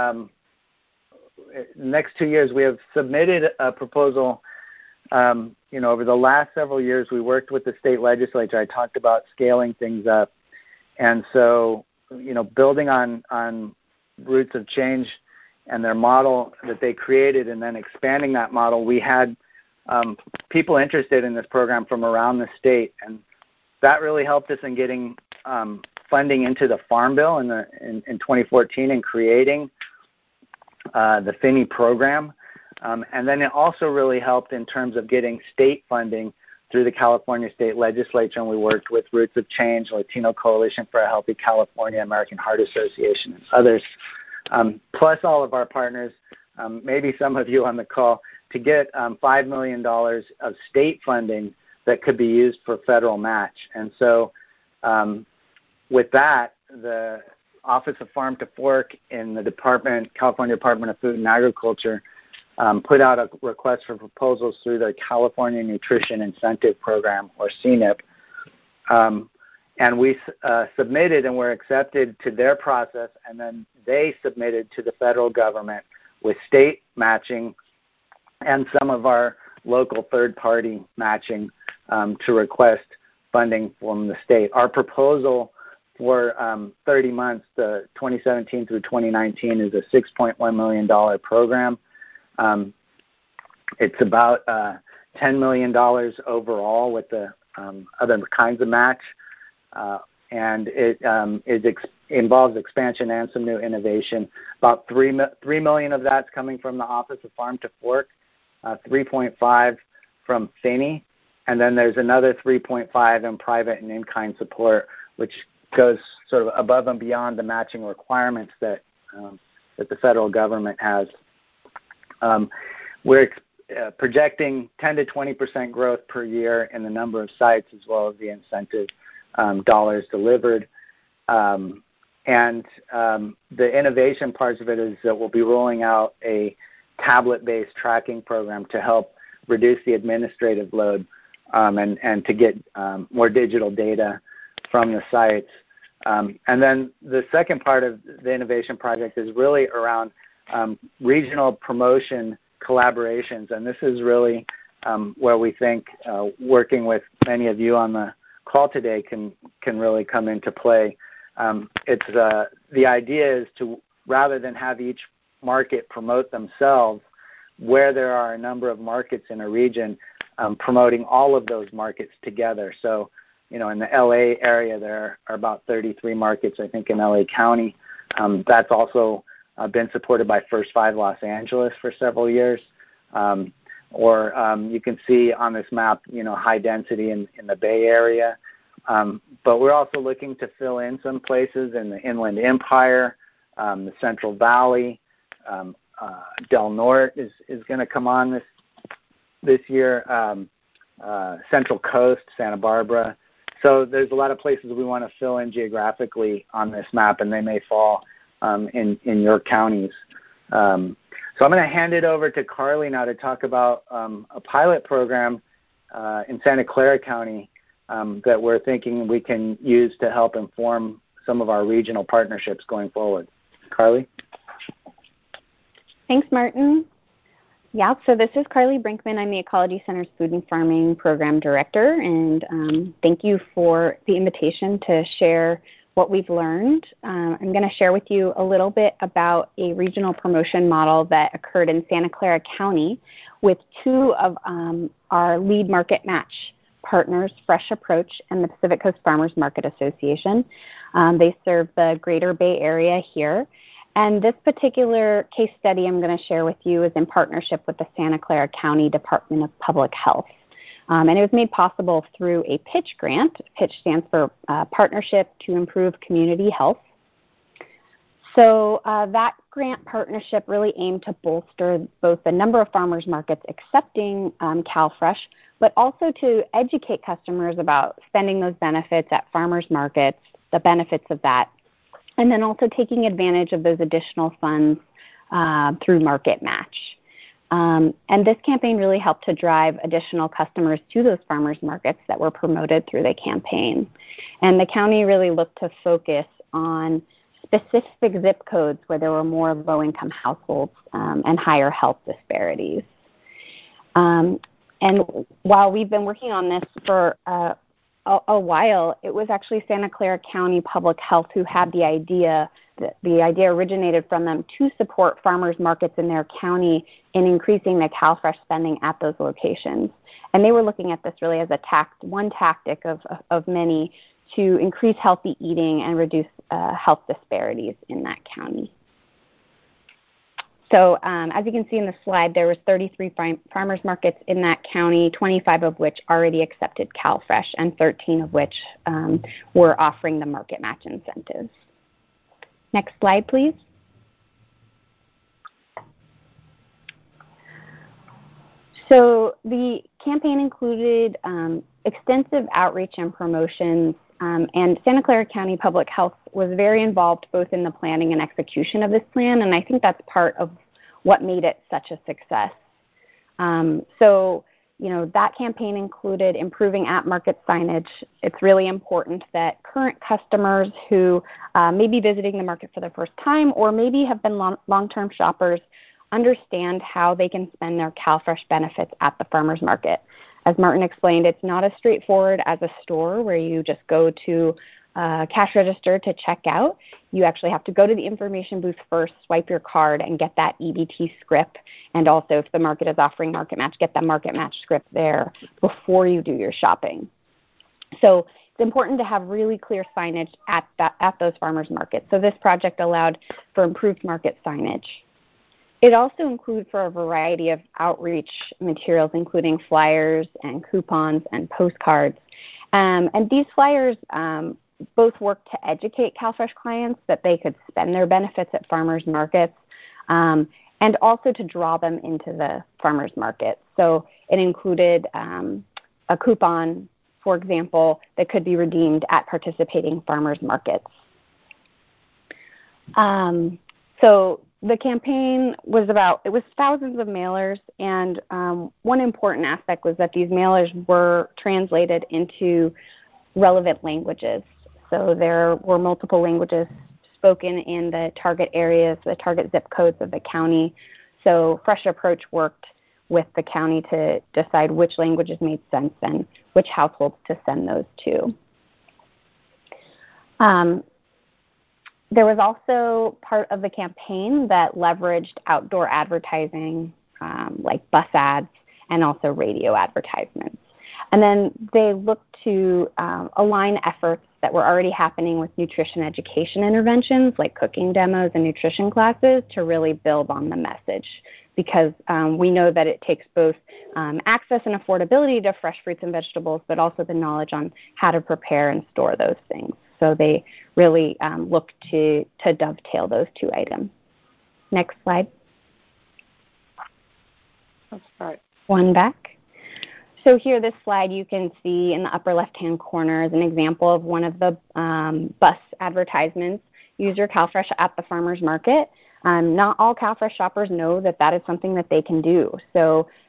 Next 2 years, we have submitted a proposal. Over the last several years, we worked with the state legislature. I talked about scaling things up. And so, building on Roots of Change and their model that they created and then expanding that model, we had people interested in this program from around the state. And that really helped us in getting funding into the Farm Bill in 2014 and creating the Finney program. And then it also really helped in terms of getting state funding through the California State Legislature, and we worked with Roots of Change, Latino Coalition for a Healthy California, American Heart Association, and others, plus all of our partners, maybe some of you on the call, to get $5 million of state funding that could be used for federal match. And so with that, the Office of Farm to Fork in the California Department of Food and Agriculture put out a request for proposals through the California Nutrition Incentive Program, or CNIP. And we submitted and were accepted to their process, and then they submitted to the federal government with state matching and some of our local third-party matching to request funding from the state. Our proposal for 30 months, the 2017 through 2019, is a $6.1 million program. It's about $10 million overall with the other kinds of match, and it involves expansion and some new innovation. About $3 million of that's coming from the Office of Farm to Fork, 3.5 from Finney, and then there's another 3.5 in private and in-kind support, which goes sort of above and beyond the matching requirements that the federal government has. We're projecting 10 to 20% growth per year in the number of sites as well as the incentive dollars delivered. And the innovation parts of it is that we'll be rolling out a tablet-based tracking program to help reduce the administrative load and to get more digital data from the sites. And then the second part of the innovation project is really around regional promotion collaborations, and this is really where we think working with many of you on the call today can really come into play. The idea is to, rather than have each market promote themselves, where there are a number of markets in a region, promoting all of those markets together. So, in the LA area, there are about 33 markets, I think, in LA County. That's also been supported by First Five Los Angeles for several years. Or you can see on this map, high density in the Bay Area. But we're also looking to fill in some places in the Inland Empire, the Central Valley. Del Norte is going to come on this year. Central Coast, Santa Barbara. So there's a lot of places we want to fill in geographically on this map, and they may fall in your counties. So I'm going to hand it over to Carly now to talk about a pilot program in Santa Clara County that we're thinking we can use to help inform some of our regional partnerships going forward. Carly? Thanks, Martin. Yeah, so this is Carly Brinkman. I'm the Ecology Center's Food and Farming Program Director, and thank you for the invitation to share what we've learned. I'm going to share with you a little bit about a regional promotion model that occurred in Santa Clara County with two of our lead market match partners, Fresh Approach and the Pacific Coast Farmers Market Association. They serve the Greater Bay Area here. And this particular case study I'm going to share with you is in partnership with the Santa Clara County Department of Public Health. And it was made possible through a PITCH grant. PITCH stands for Partnership to Improve Community Health. So that grant partnership really aimed to bolster both the number of farmers markets accepting CalFresh, but also to educate customers about spending those benefits at farmers markets, the benefits of that, and then also taking advantage of those additional funds through Market Match. And this campaign really helped to drive additional customers to those farmers markets that were promoted through the campaign. And the county really looked to focus on specific zip codes where there were more low-income households and higher health disparities. And while we've been working on this for a while, it was actually Santa Clara County Public Health who had the idea. The idea originated from them to support farmers markets in their county in increasing the CalFresh spending at those locations. And they were looking at this really as one tactic of many to increase healthy eating and reduce health disparities in that county. So as you can see in the slide, there was 33 farmers markets in that county, 25 of which already accepted CalFresh, and 13 of which were offering the market match incentives. Next slide, please. So the campaign included extensive outreach and promotions, and Santa Clara County Public Health was very involved both in the planning and execution of this plan, and I think that's part of what made it such a success. So, that campaign included improving at-market signage. It's really important that current customers who may be visiting the market for the first time or maybe have been long-term shoppers understand how they can spend their CalFresh benefits at the farmers market. As Martin explained, it's not as straightforward as a store where you just go to cash register to check out. You actually have to go to the information booth first, swipe your card, and get that EBT script. And also, if the market is offering Market Match, get that Market Match script there before you do your shopping. So it's important to have really clear signage at those farmers markets. So this project allowed for improved market signage. It also included for a variety of outreach materials, including flyers and coupons and postcards. And these flyers both work to educate CalFresh clients that they could spend their benefits at farmers markets, and also to draw them into the farmers market. So it included a coupon, for example, that could be redeemed at participating farmers markets. So the campaign was thousands of mailers, and one important aspect was that these mailers were translated into relevant languages. So there were multiple languages spoken in the target areas, the target zip codes of the county. So Fresh Approach worked with the county to decide which languages made sense and which households to send those to. There was also part of the campaign that leveraged outdoor advertising, like bus ads and also radio advertisements. And then they looked to align efforts that were already happening with nutrition education interventions like cooking demos and nutrition classes to really build on the message, because we know that it takes both access and affordability to fresh fruits and vegetables, but also the knowledge on how to prepare and store those things. So they really looked to dovetail those two items. Next slide. Let's start. One back. So here, this slide, you can see in the upper left-hand corner is an example of one of the bus advertisements. Use your CalFresh at the farmer's market. Not all CalFresh shoppers know that that is something that they can do. So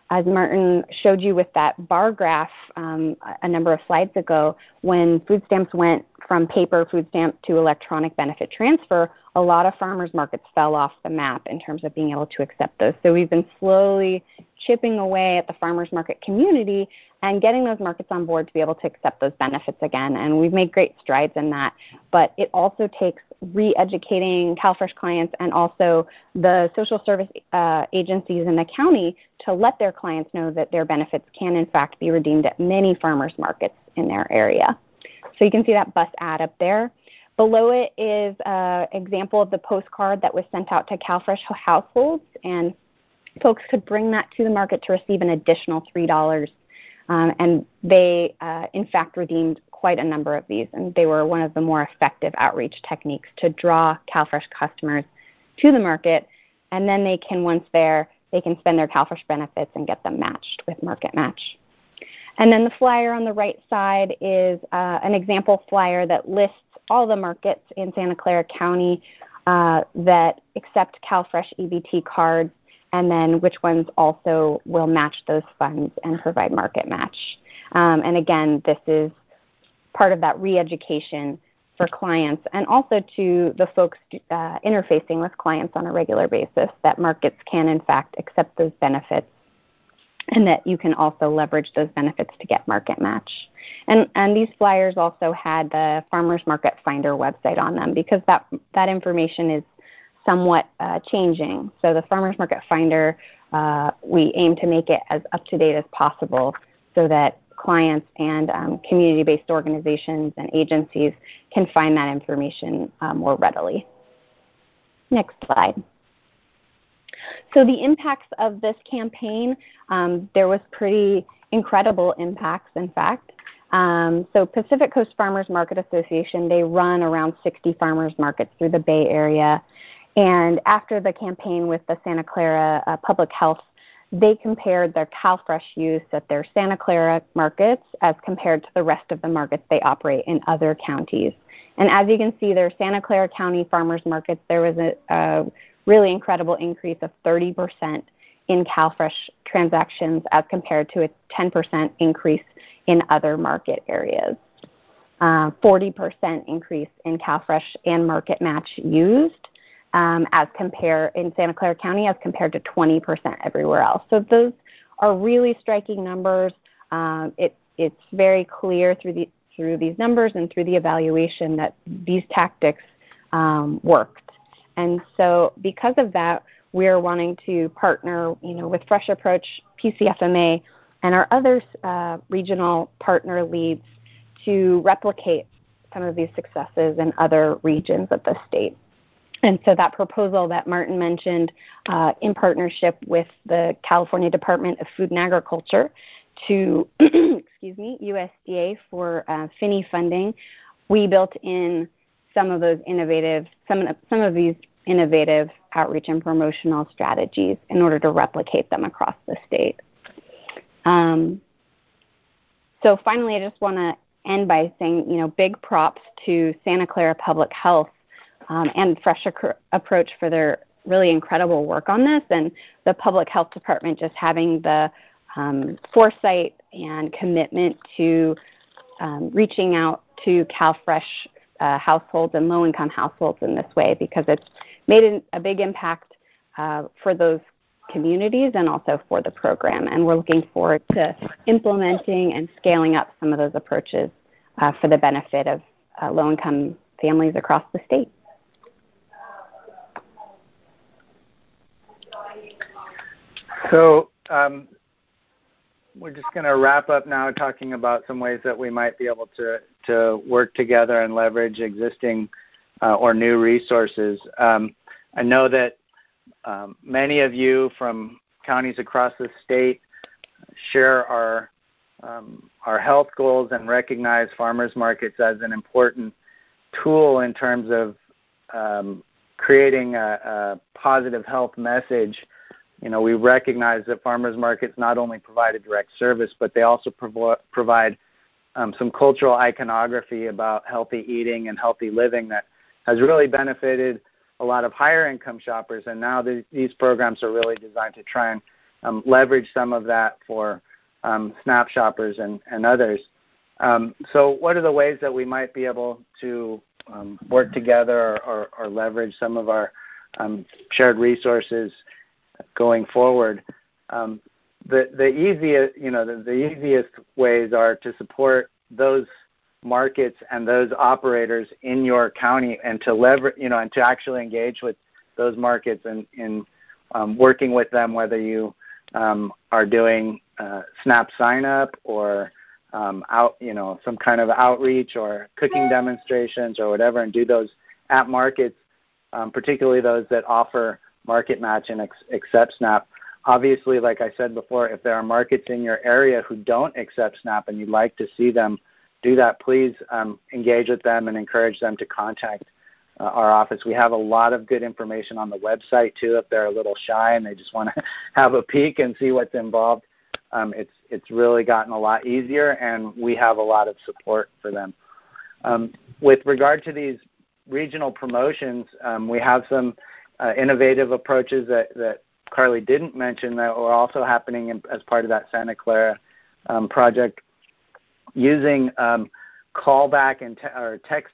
as Martin showed you with that bar graph a number of slides ago, when food stamps went from paper food stamp to electronic benefit transfer, a lot of farmers markets fell off the map in terms of being able to accept those. So we've been slowly chipping away at the farmers market community and getting those markets on board to be able to accept those benefits again. And we've made great strides in that. But it also takes re-educating CalFresh clients and also the social service agencies in the county to let their clients know that their benefits can, in fact, be redeemed at many farmers markets in their area. So you can see that bus ad up there. Below it is an example of the postcard that was sent out to CalFresh households, and folks could bring that to the market to receive an additional $3. And they, in fact, redeemed quite a number of these, and they were one of the more effective outreach techniques to draw CalFresh customers to the market, and then they can, once there, they can spend their CalFresh benefits and get them matched with Market Match. And then the flyer on the right side is an example flyer that lists all the markets in Santa Clara County that accept CalFresh EBT cards, and then which ones also will match those funds and provide Market Match. And again, this is part of that re-education for clients and also to the folks interfacing with clients on a regular basis that markets can, in fact, accept those benefits and that you can also leverage those benefits to get Market Match. And these flyers also had the Farmers Market Finder website on them because that information is somewhat changing. So the Farmers Market Finder, we aim to make it as up-to-date as possible so that clients and community-based organizations and agencies can find that information more readily. Next slide. So the impacts of this campaign, there was pretty incredible impacts, in fact. So Pacific Coast Farmers Market Association, they run around 60 farmers markets through the Bay Area. And after the campaign with the Santa Clara Public Health, they compared their CalFresh use at their Santa Clara markets as compared to the rest of the markets they operate in other counties. And as you can see, their Santa Clara County farmers markets, there was a really incredible increase of 30% in CalFresh transactions as compared to a 10% increase in other market areas. 40% increase in CalFresh and Market Match used as compared in Santa Clara County as compared to 20% everywhere else. So those are really striking numbers. It's very clear through these numbers and through the evaluation that these tactics worked. And so because of that, we're wanting to partner, with Fresh Approach, PCFMA, and our other regional partner leads to replicate some of these successes in other regions of the state. And so that proposal that Martin mentioned in partnership with the California Department of Food and Agriculture to, USDA for FINI funding, we built in some of these innovative outreach and promotional strategies in order to replicate them across the state. So finally, I just want to end by saying, big props to Santa Clara Public Health and Fresh Approach for their really incredible work on this, and the Public Health Department just having the foresight and commitment to reaching out to CalFresh households and low-income households in this way, because it's made a big impact for those communities and also for the program. And we're looking forward to implementing and scaling up some of those approaches for the benefit of low-income families across the state. So we're just going to wrap up now talking about some ways that we might be able to work together and leverage existing or new resources. I know that many of you from counties across the state share our health goals and recognize farmers markets as an important tool in terms of creating a positive health message. We recognize that farmers markets not only provide a direct service, but they also provide some cultural iconography about healthy eating and healthy living that has really benefited a lot of higher income shoppers. And now these programs are really designed to try and leverage some of that for SNAP shoppers and others. So what are the ways that we might be able to work together or leverage some of our shared resources going forward? The easiest ways are to support those markets and those operators in your county, and to leverage, and to actually engage with those markets in working with them, whether you are doing SNAP sign up or some kind of outreach or cooking demonstrations or whatever, and do those at markets, particularly those that offer market match and accept SNAP. Obviously, like I said before, if there are markets in your area who don't accept SNAP and you'd like to see them do that, please engage with them and encourage them to contact our office. We have a lot of good information on the website too. If they're a little shy and they just want to have a peek and see what's involved, it's really gotten a lot easier, and we have a lot of support for them. With regard to these regional promotions, we have some innovative approaches that Carly didn't mention that were also happening as part of that Santa Clara project, using callback or text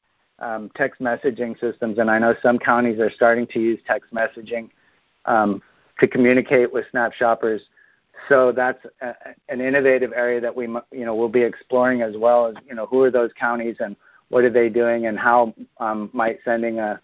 messaging systems. And I know some counties are starting to use text messaging to communicate with SNAP shoppers. So that's an innovative area that we'll be exploring, as well as who are those counties and what are they doing, and how might sending a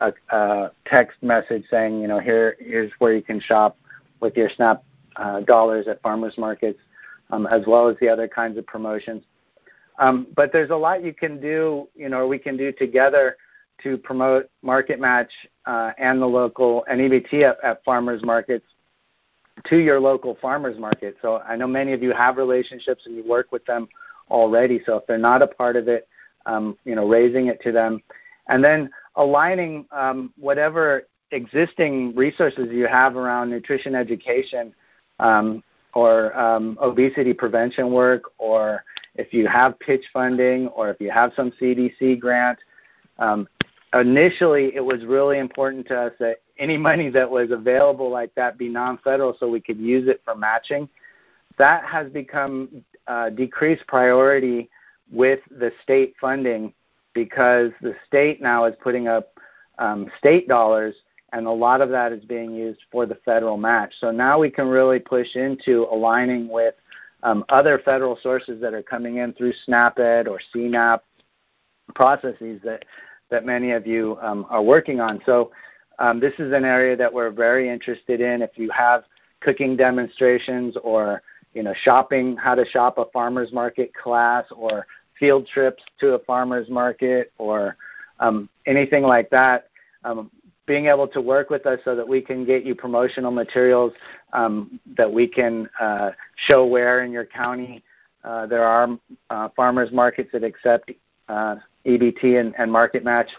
text message saying here's where you can shop with your SNAP dollars at farmers markets, as well as the other kinds of promotions. But there's a lot you can do, we can do together to promote Market Match and the local and EBT at farmers markets to your local farmers market. So I know many of you have relationships and you work with them already. So if they're not a part of it, raising it to them, and then aligning whatever existing resources you have around nutrition education or obesity prevention work, or if you have pitch funding, or if you have some CDC grant. Initially, it was really important to us that any money that was available like that be non-federal, so we could use it for matching. That has become decreased priority with the state funding, because the state now is putting up state dollars, and a lot of that is being used for the federal match. So now we can really push into aligning with other federal sources that are coming in through SNAP-Ed or CNAP processes that many of you are working on. So this is an area that we're very interested in. If you have cooking demonstrations, or shopping, how to shop a farmer's market class, or field trips to a farmer's market, or anything like that, being able to work with us so that we can get you promotional materials that we can show where in your county there are farmers markets that accept EBT and Market Match.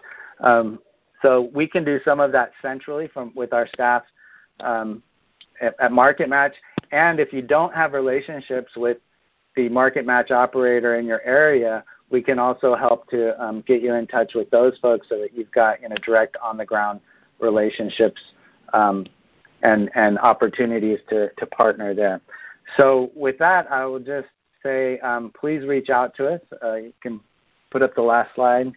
So we can do some of that centrally with our staff at Market Match. And if you don't have relationships with the Market Match operator in your area, we can also help to get you in touch with those folks, so that you've got direct on-the-ground relationships and opportunities to partner there. So with that, I will just say please reach out to us. You can put up the last slide.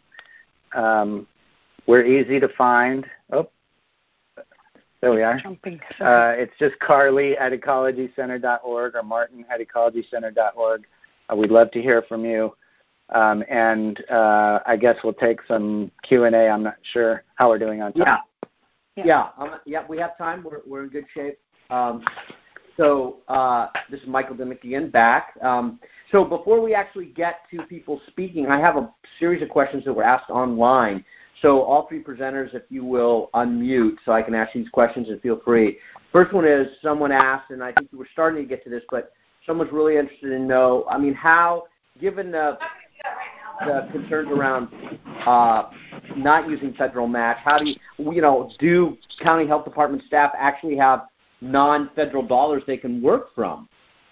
We're easy to find. Oh, there we are. It's just Carly at ecologycenter.org or Martin at ecologycenter.org. We'd love to hear from you. And I guess we'll take some Q&A. I'm not sure how we're doing on time. Yeah, we have time. We're in good shape. So this is Michael Dimick again, back. So before we actually get to people speaking, I have a series of questions that were asked online. So all three presenters, if you will, unmute so I can ask these questions, and feel free. First one is, someone asked, and I think we're starting to get to this, but someone's really interested in know, how, given the concerns around not using federal match, how do do county health department staff actually have non-federal dollars they can work from?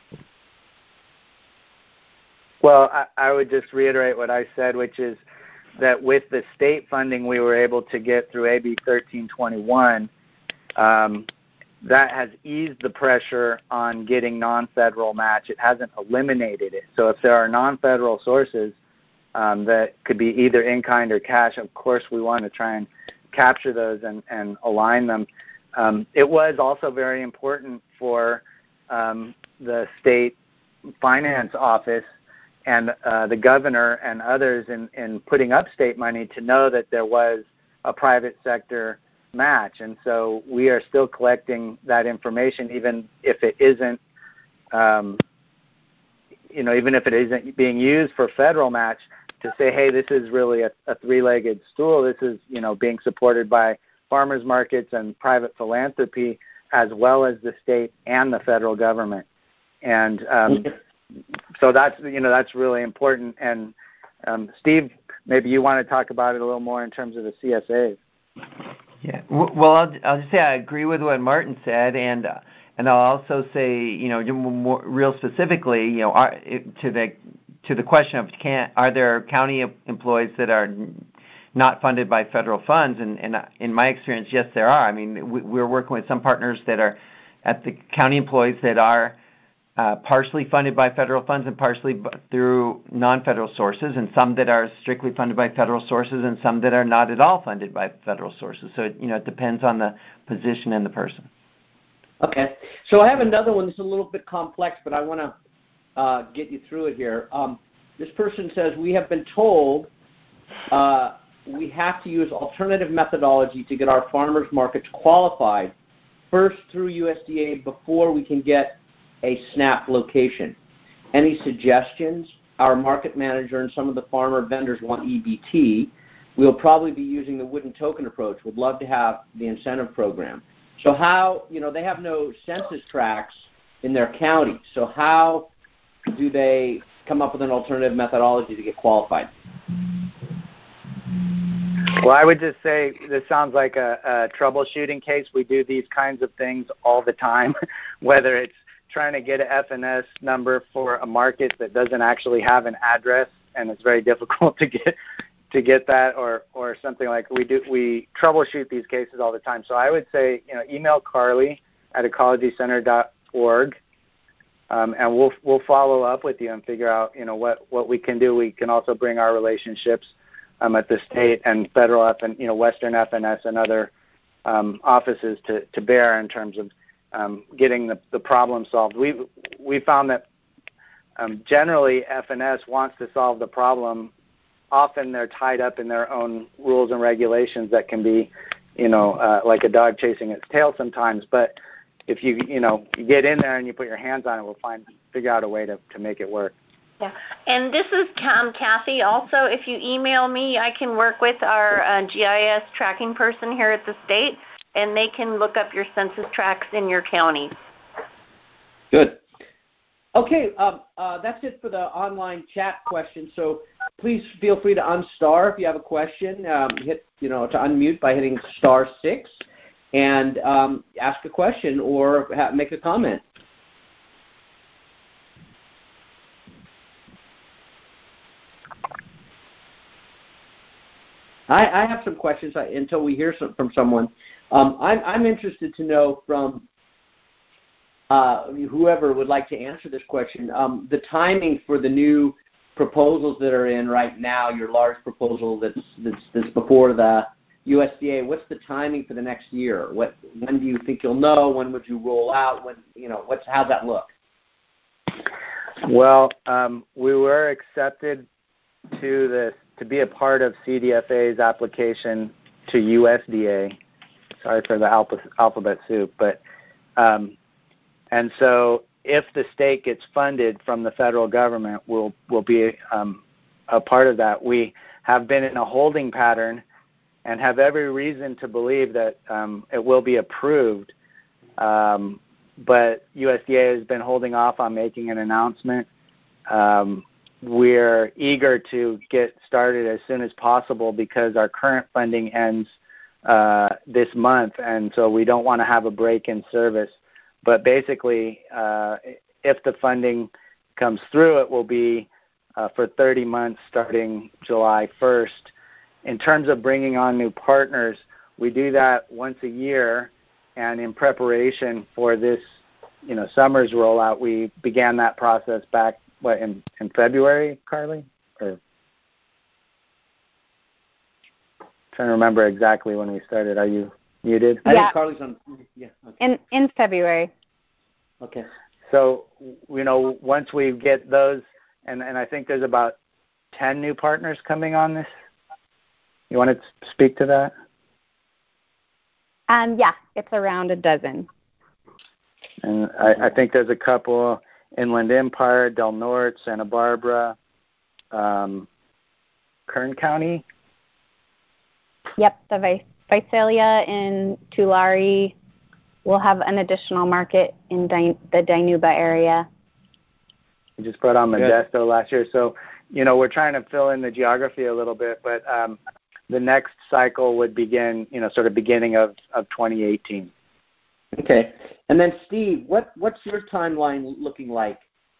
Well, I would just reiterate what I said, which is that with the state funding we were able to get through AB 1321, that has eased the pressure on getting non-federal match. It hasn't eliminated it. So if there are non-federal sources that could be either in-kind or cash, of course we want to try and capture those and align them. It was also very important for the state finance office and the governor and others in putting up state money to know that there was a private sector match. And so we are still collecting that information, even if it isn't, even if it isn't being used for federal match, to say, hey, this is really a three-legged stool. This is, being supported by farmers markets and private philanthropy, as well as the state and the federal government. And so that's really important. And Steve, maybe you want to talk about it a little more in terms of the CSAs. Yeah. Well, I'll just say I agree with what Martin said, and I'll also say, more real specifically, to the question of are there county employees that are not funded by federal funds? And in my experience, yes, there are. I mean, we're working with some partners that are at the county employees that are partially funded by federal funds and partially through non-federal sources, and some that are strictly funded by federal sources, and some that are not at all funded by federal sources. So it depends on the position and the person. Okay. So I have another one that's a little bit complex, but I want to get you through it here. This person says, we have been told we have to use alternative methodology to get our farmers markets qualified, first through USDA before we can get a SNAP location. Any suggestions? Our market manager and some of the farmer vendors want EBT. We'll probably be using the wooden token approach. Would love to have the incentive program. So how, they have no census tracts in their county. So how do they come up with an alternative methodology to get qualified? Well, I would just say this sounds like a troubleshooting case. We do these kinds of things all the time, whether it's trying to get an FNS number for a market that doesn't actually have an address, and it's very difficult to get that, or something like we troubleshoot these cases all the time. So I would say, email Carly at ecologycenter.org, and we'll follow up with you and figure out, what we can do. We can also bring our relationships at the state and federal Western FNS and other offices to bear in terms of getting the problem solved. We found that generally FNS wants to solve the problem. Often they're tied up in their own rules and regulations that can be, like a dog chasing its tail sometimes. But if you get in there and you put your hands on it, we'll figure out a way to make it work. Yeah, and this is Kathy. Also, if you email me, I can work with our GIS tracking person here at the state, and they can look up your census tracts in your county. Good. Okay, that's it for the online chat questions. So please feel free to unstar if you have a question. Hit to unmute by hitting *6, and ask a question or make a comment. I have some questions until we hear from someone. I'm interested to know from whoever would like to answer this question, the timing for the new proposals that are in right now, your large proposal that's before the USDA. What's the timing for the next year? When do you think you'll know? When would you roll out? How's that look? Well, we were accepted to be a part of CDFA's application to USDA. Sorry for the alphabet soup, but and so if the state gets funded from the federal government, we'll be a part of that. We have been in a holding pattern and have every reason to believe that it will be approved, but USDA has been holding off on making an announcement. We're eager to get started as soon as possible because our current funding ends this month, and so we don't want to have a break in service. But basically, if the funding comes through, it will be for 30 months starting July 1st. In terms of bringing on new partners, we do that once a year, And in preparation for this, summer's rollout, we began that process back, in February, Carly? Or trying to remember exactly when we started. Are you muted? I think Carly's on. Yeah. Okay. In February. Okay. So, once we get those, and I think there's about 10 new partners coming on this. You want to speak to that? Yeah, it's around a dozen. And I think there's a couple: Inland Empire, Del Norte, Santa Barbara, Kern County. Yep, the Visalia in Tulare. We'll have an additional market in the Dinuba area. We just brought on Modesto last year. So, we're trying to fill in the geography a little bit, but the next cycle would begin, sort of beginning of 2018. Okay. And then, Steve, what's your timeline looking like?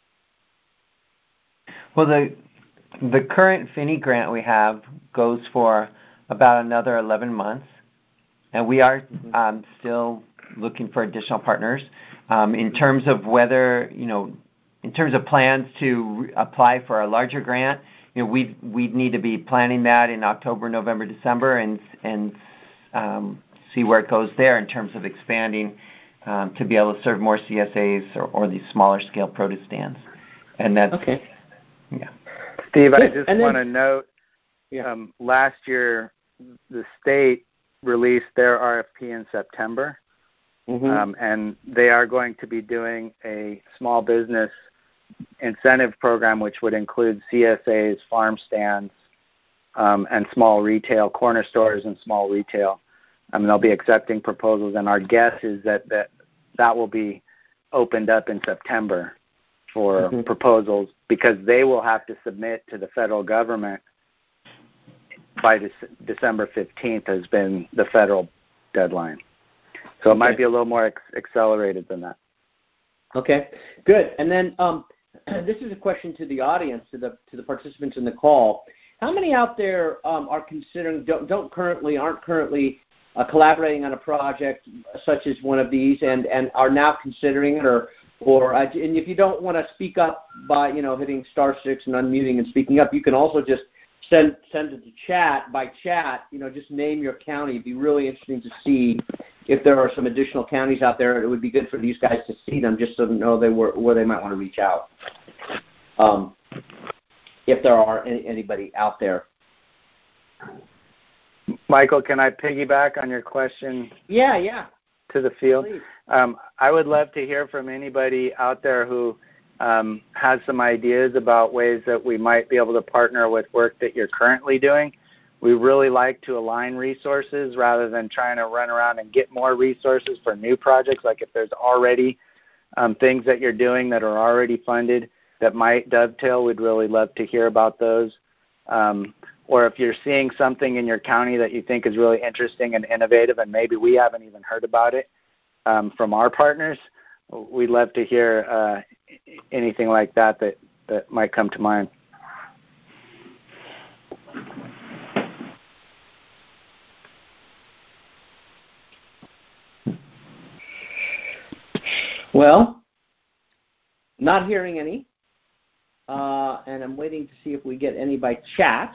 Well, the current Finney grant we have goes for about another 11 months, and we are still looking for additional partners. In terms of whether, in terms of plans to apply for a larger grant, we'd need to be planning that in October, November, December, and see where it goes there in terms of expanding to be able to serve more CSAs or these smaller scale produce stands. And that's okay. Yeah. Steve, I just want to note, last year the state released their RFP in September, and they are going to be doing a small business incentive program, which would include CSAs, farm stands, and small retail, corner stores and small retail. They'll be accepting proposals, and our guess is that will be opened up in September for proposals, because they will have to submit to the federal government by December 15th has been the federal deadline. So it might be a little more accelerated than that. Okay, good. And then this is a question to the audience, to the participants in the call. How many out there are considering, aren't currently collaborating on a project such as one of these, and are now considering it, or and if you don't want to speak up by hitting *6 and unmuting and speaking up, you can also just send it to by chat. Just name your county. It'd be really interesting to see if there are some additional counties out there. It would be good for these guys to see them, just so to know where they might want to reach out. If there are anybody out there. Michael, can I piggyback on your question? Yeah. To the field. Please. I would love to hear from anybody out there who has some ideas about ways that we might be able to partner with work that you're currently doing. We really like to align resources rather than trying to run around and get more resources for new projects. Like if there's already things that you're doing that are already funded that might dovetail, we'd really love to hear about those. Or if you're seeing something in your county that you think is really interesting and innovative, and maybe we haven't even heard about it from our partners, we'd love to hear anything like that might come to mind. Well, not hearing any, and I'm waiting to see if we get any by chat.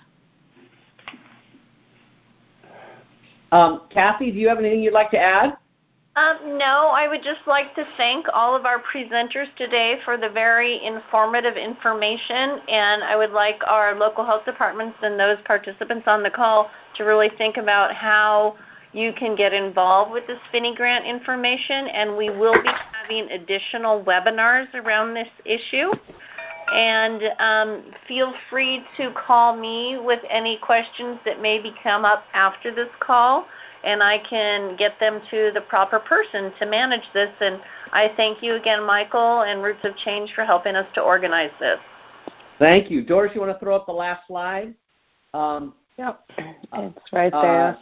Kathy, do you have anything you'd like to add? No, I would just like to thank all of our presenters today for the very informative information, and I would like our local health departments and those participants on the call to really think about how you can get involved with this Finney grant information, and we will be having additional webinars around this issue. And feel free to call me with any questions that maybe come up after this call, and I can get them to the proper person to manage this. And I thank you again, Michael, and Roots of Change for helping us to organize this. Thank you. Doris, you want to throw up the last slide? Yep, it's right there.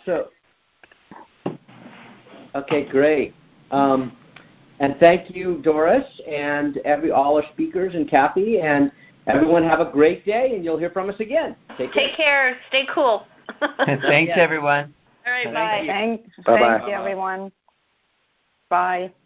Okay, great. And thank you, Doris, and all our speakers, and Kathy, and everyone. Have a great day, and you'll hear from us again. Take care. Stay cool. Thanks, everyone. All right, bye. Thank you, everyone. by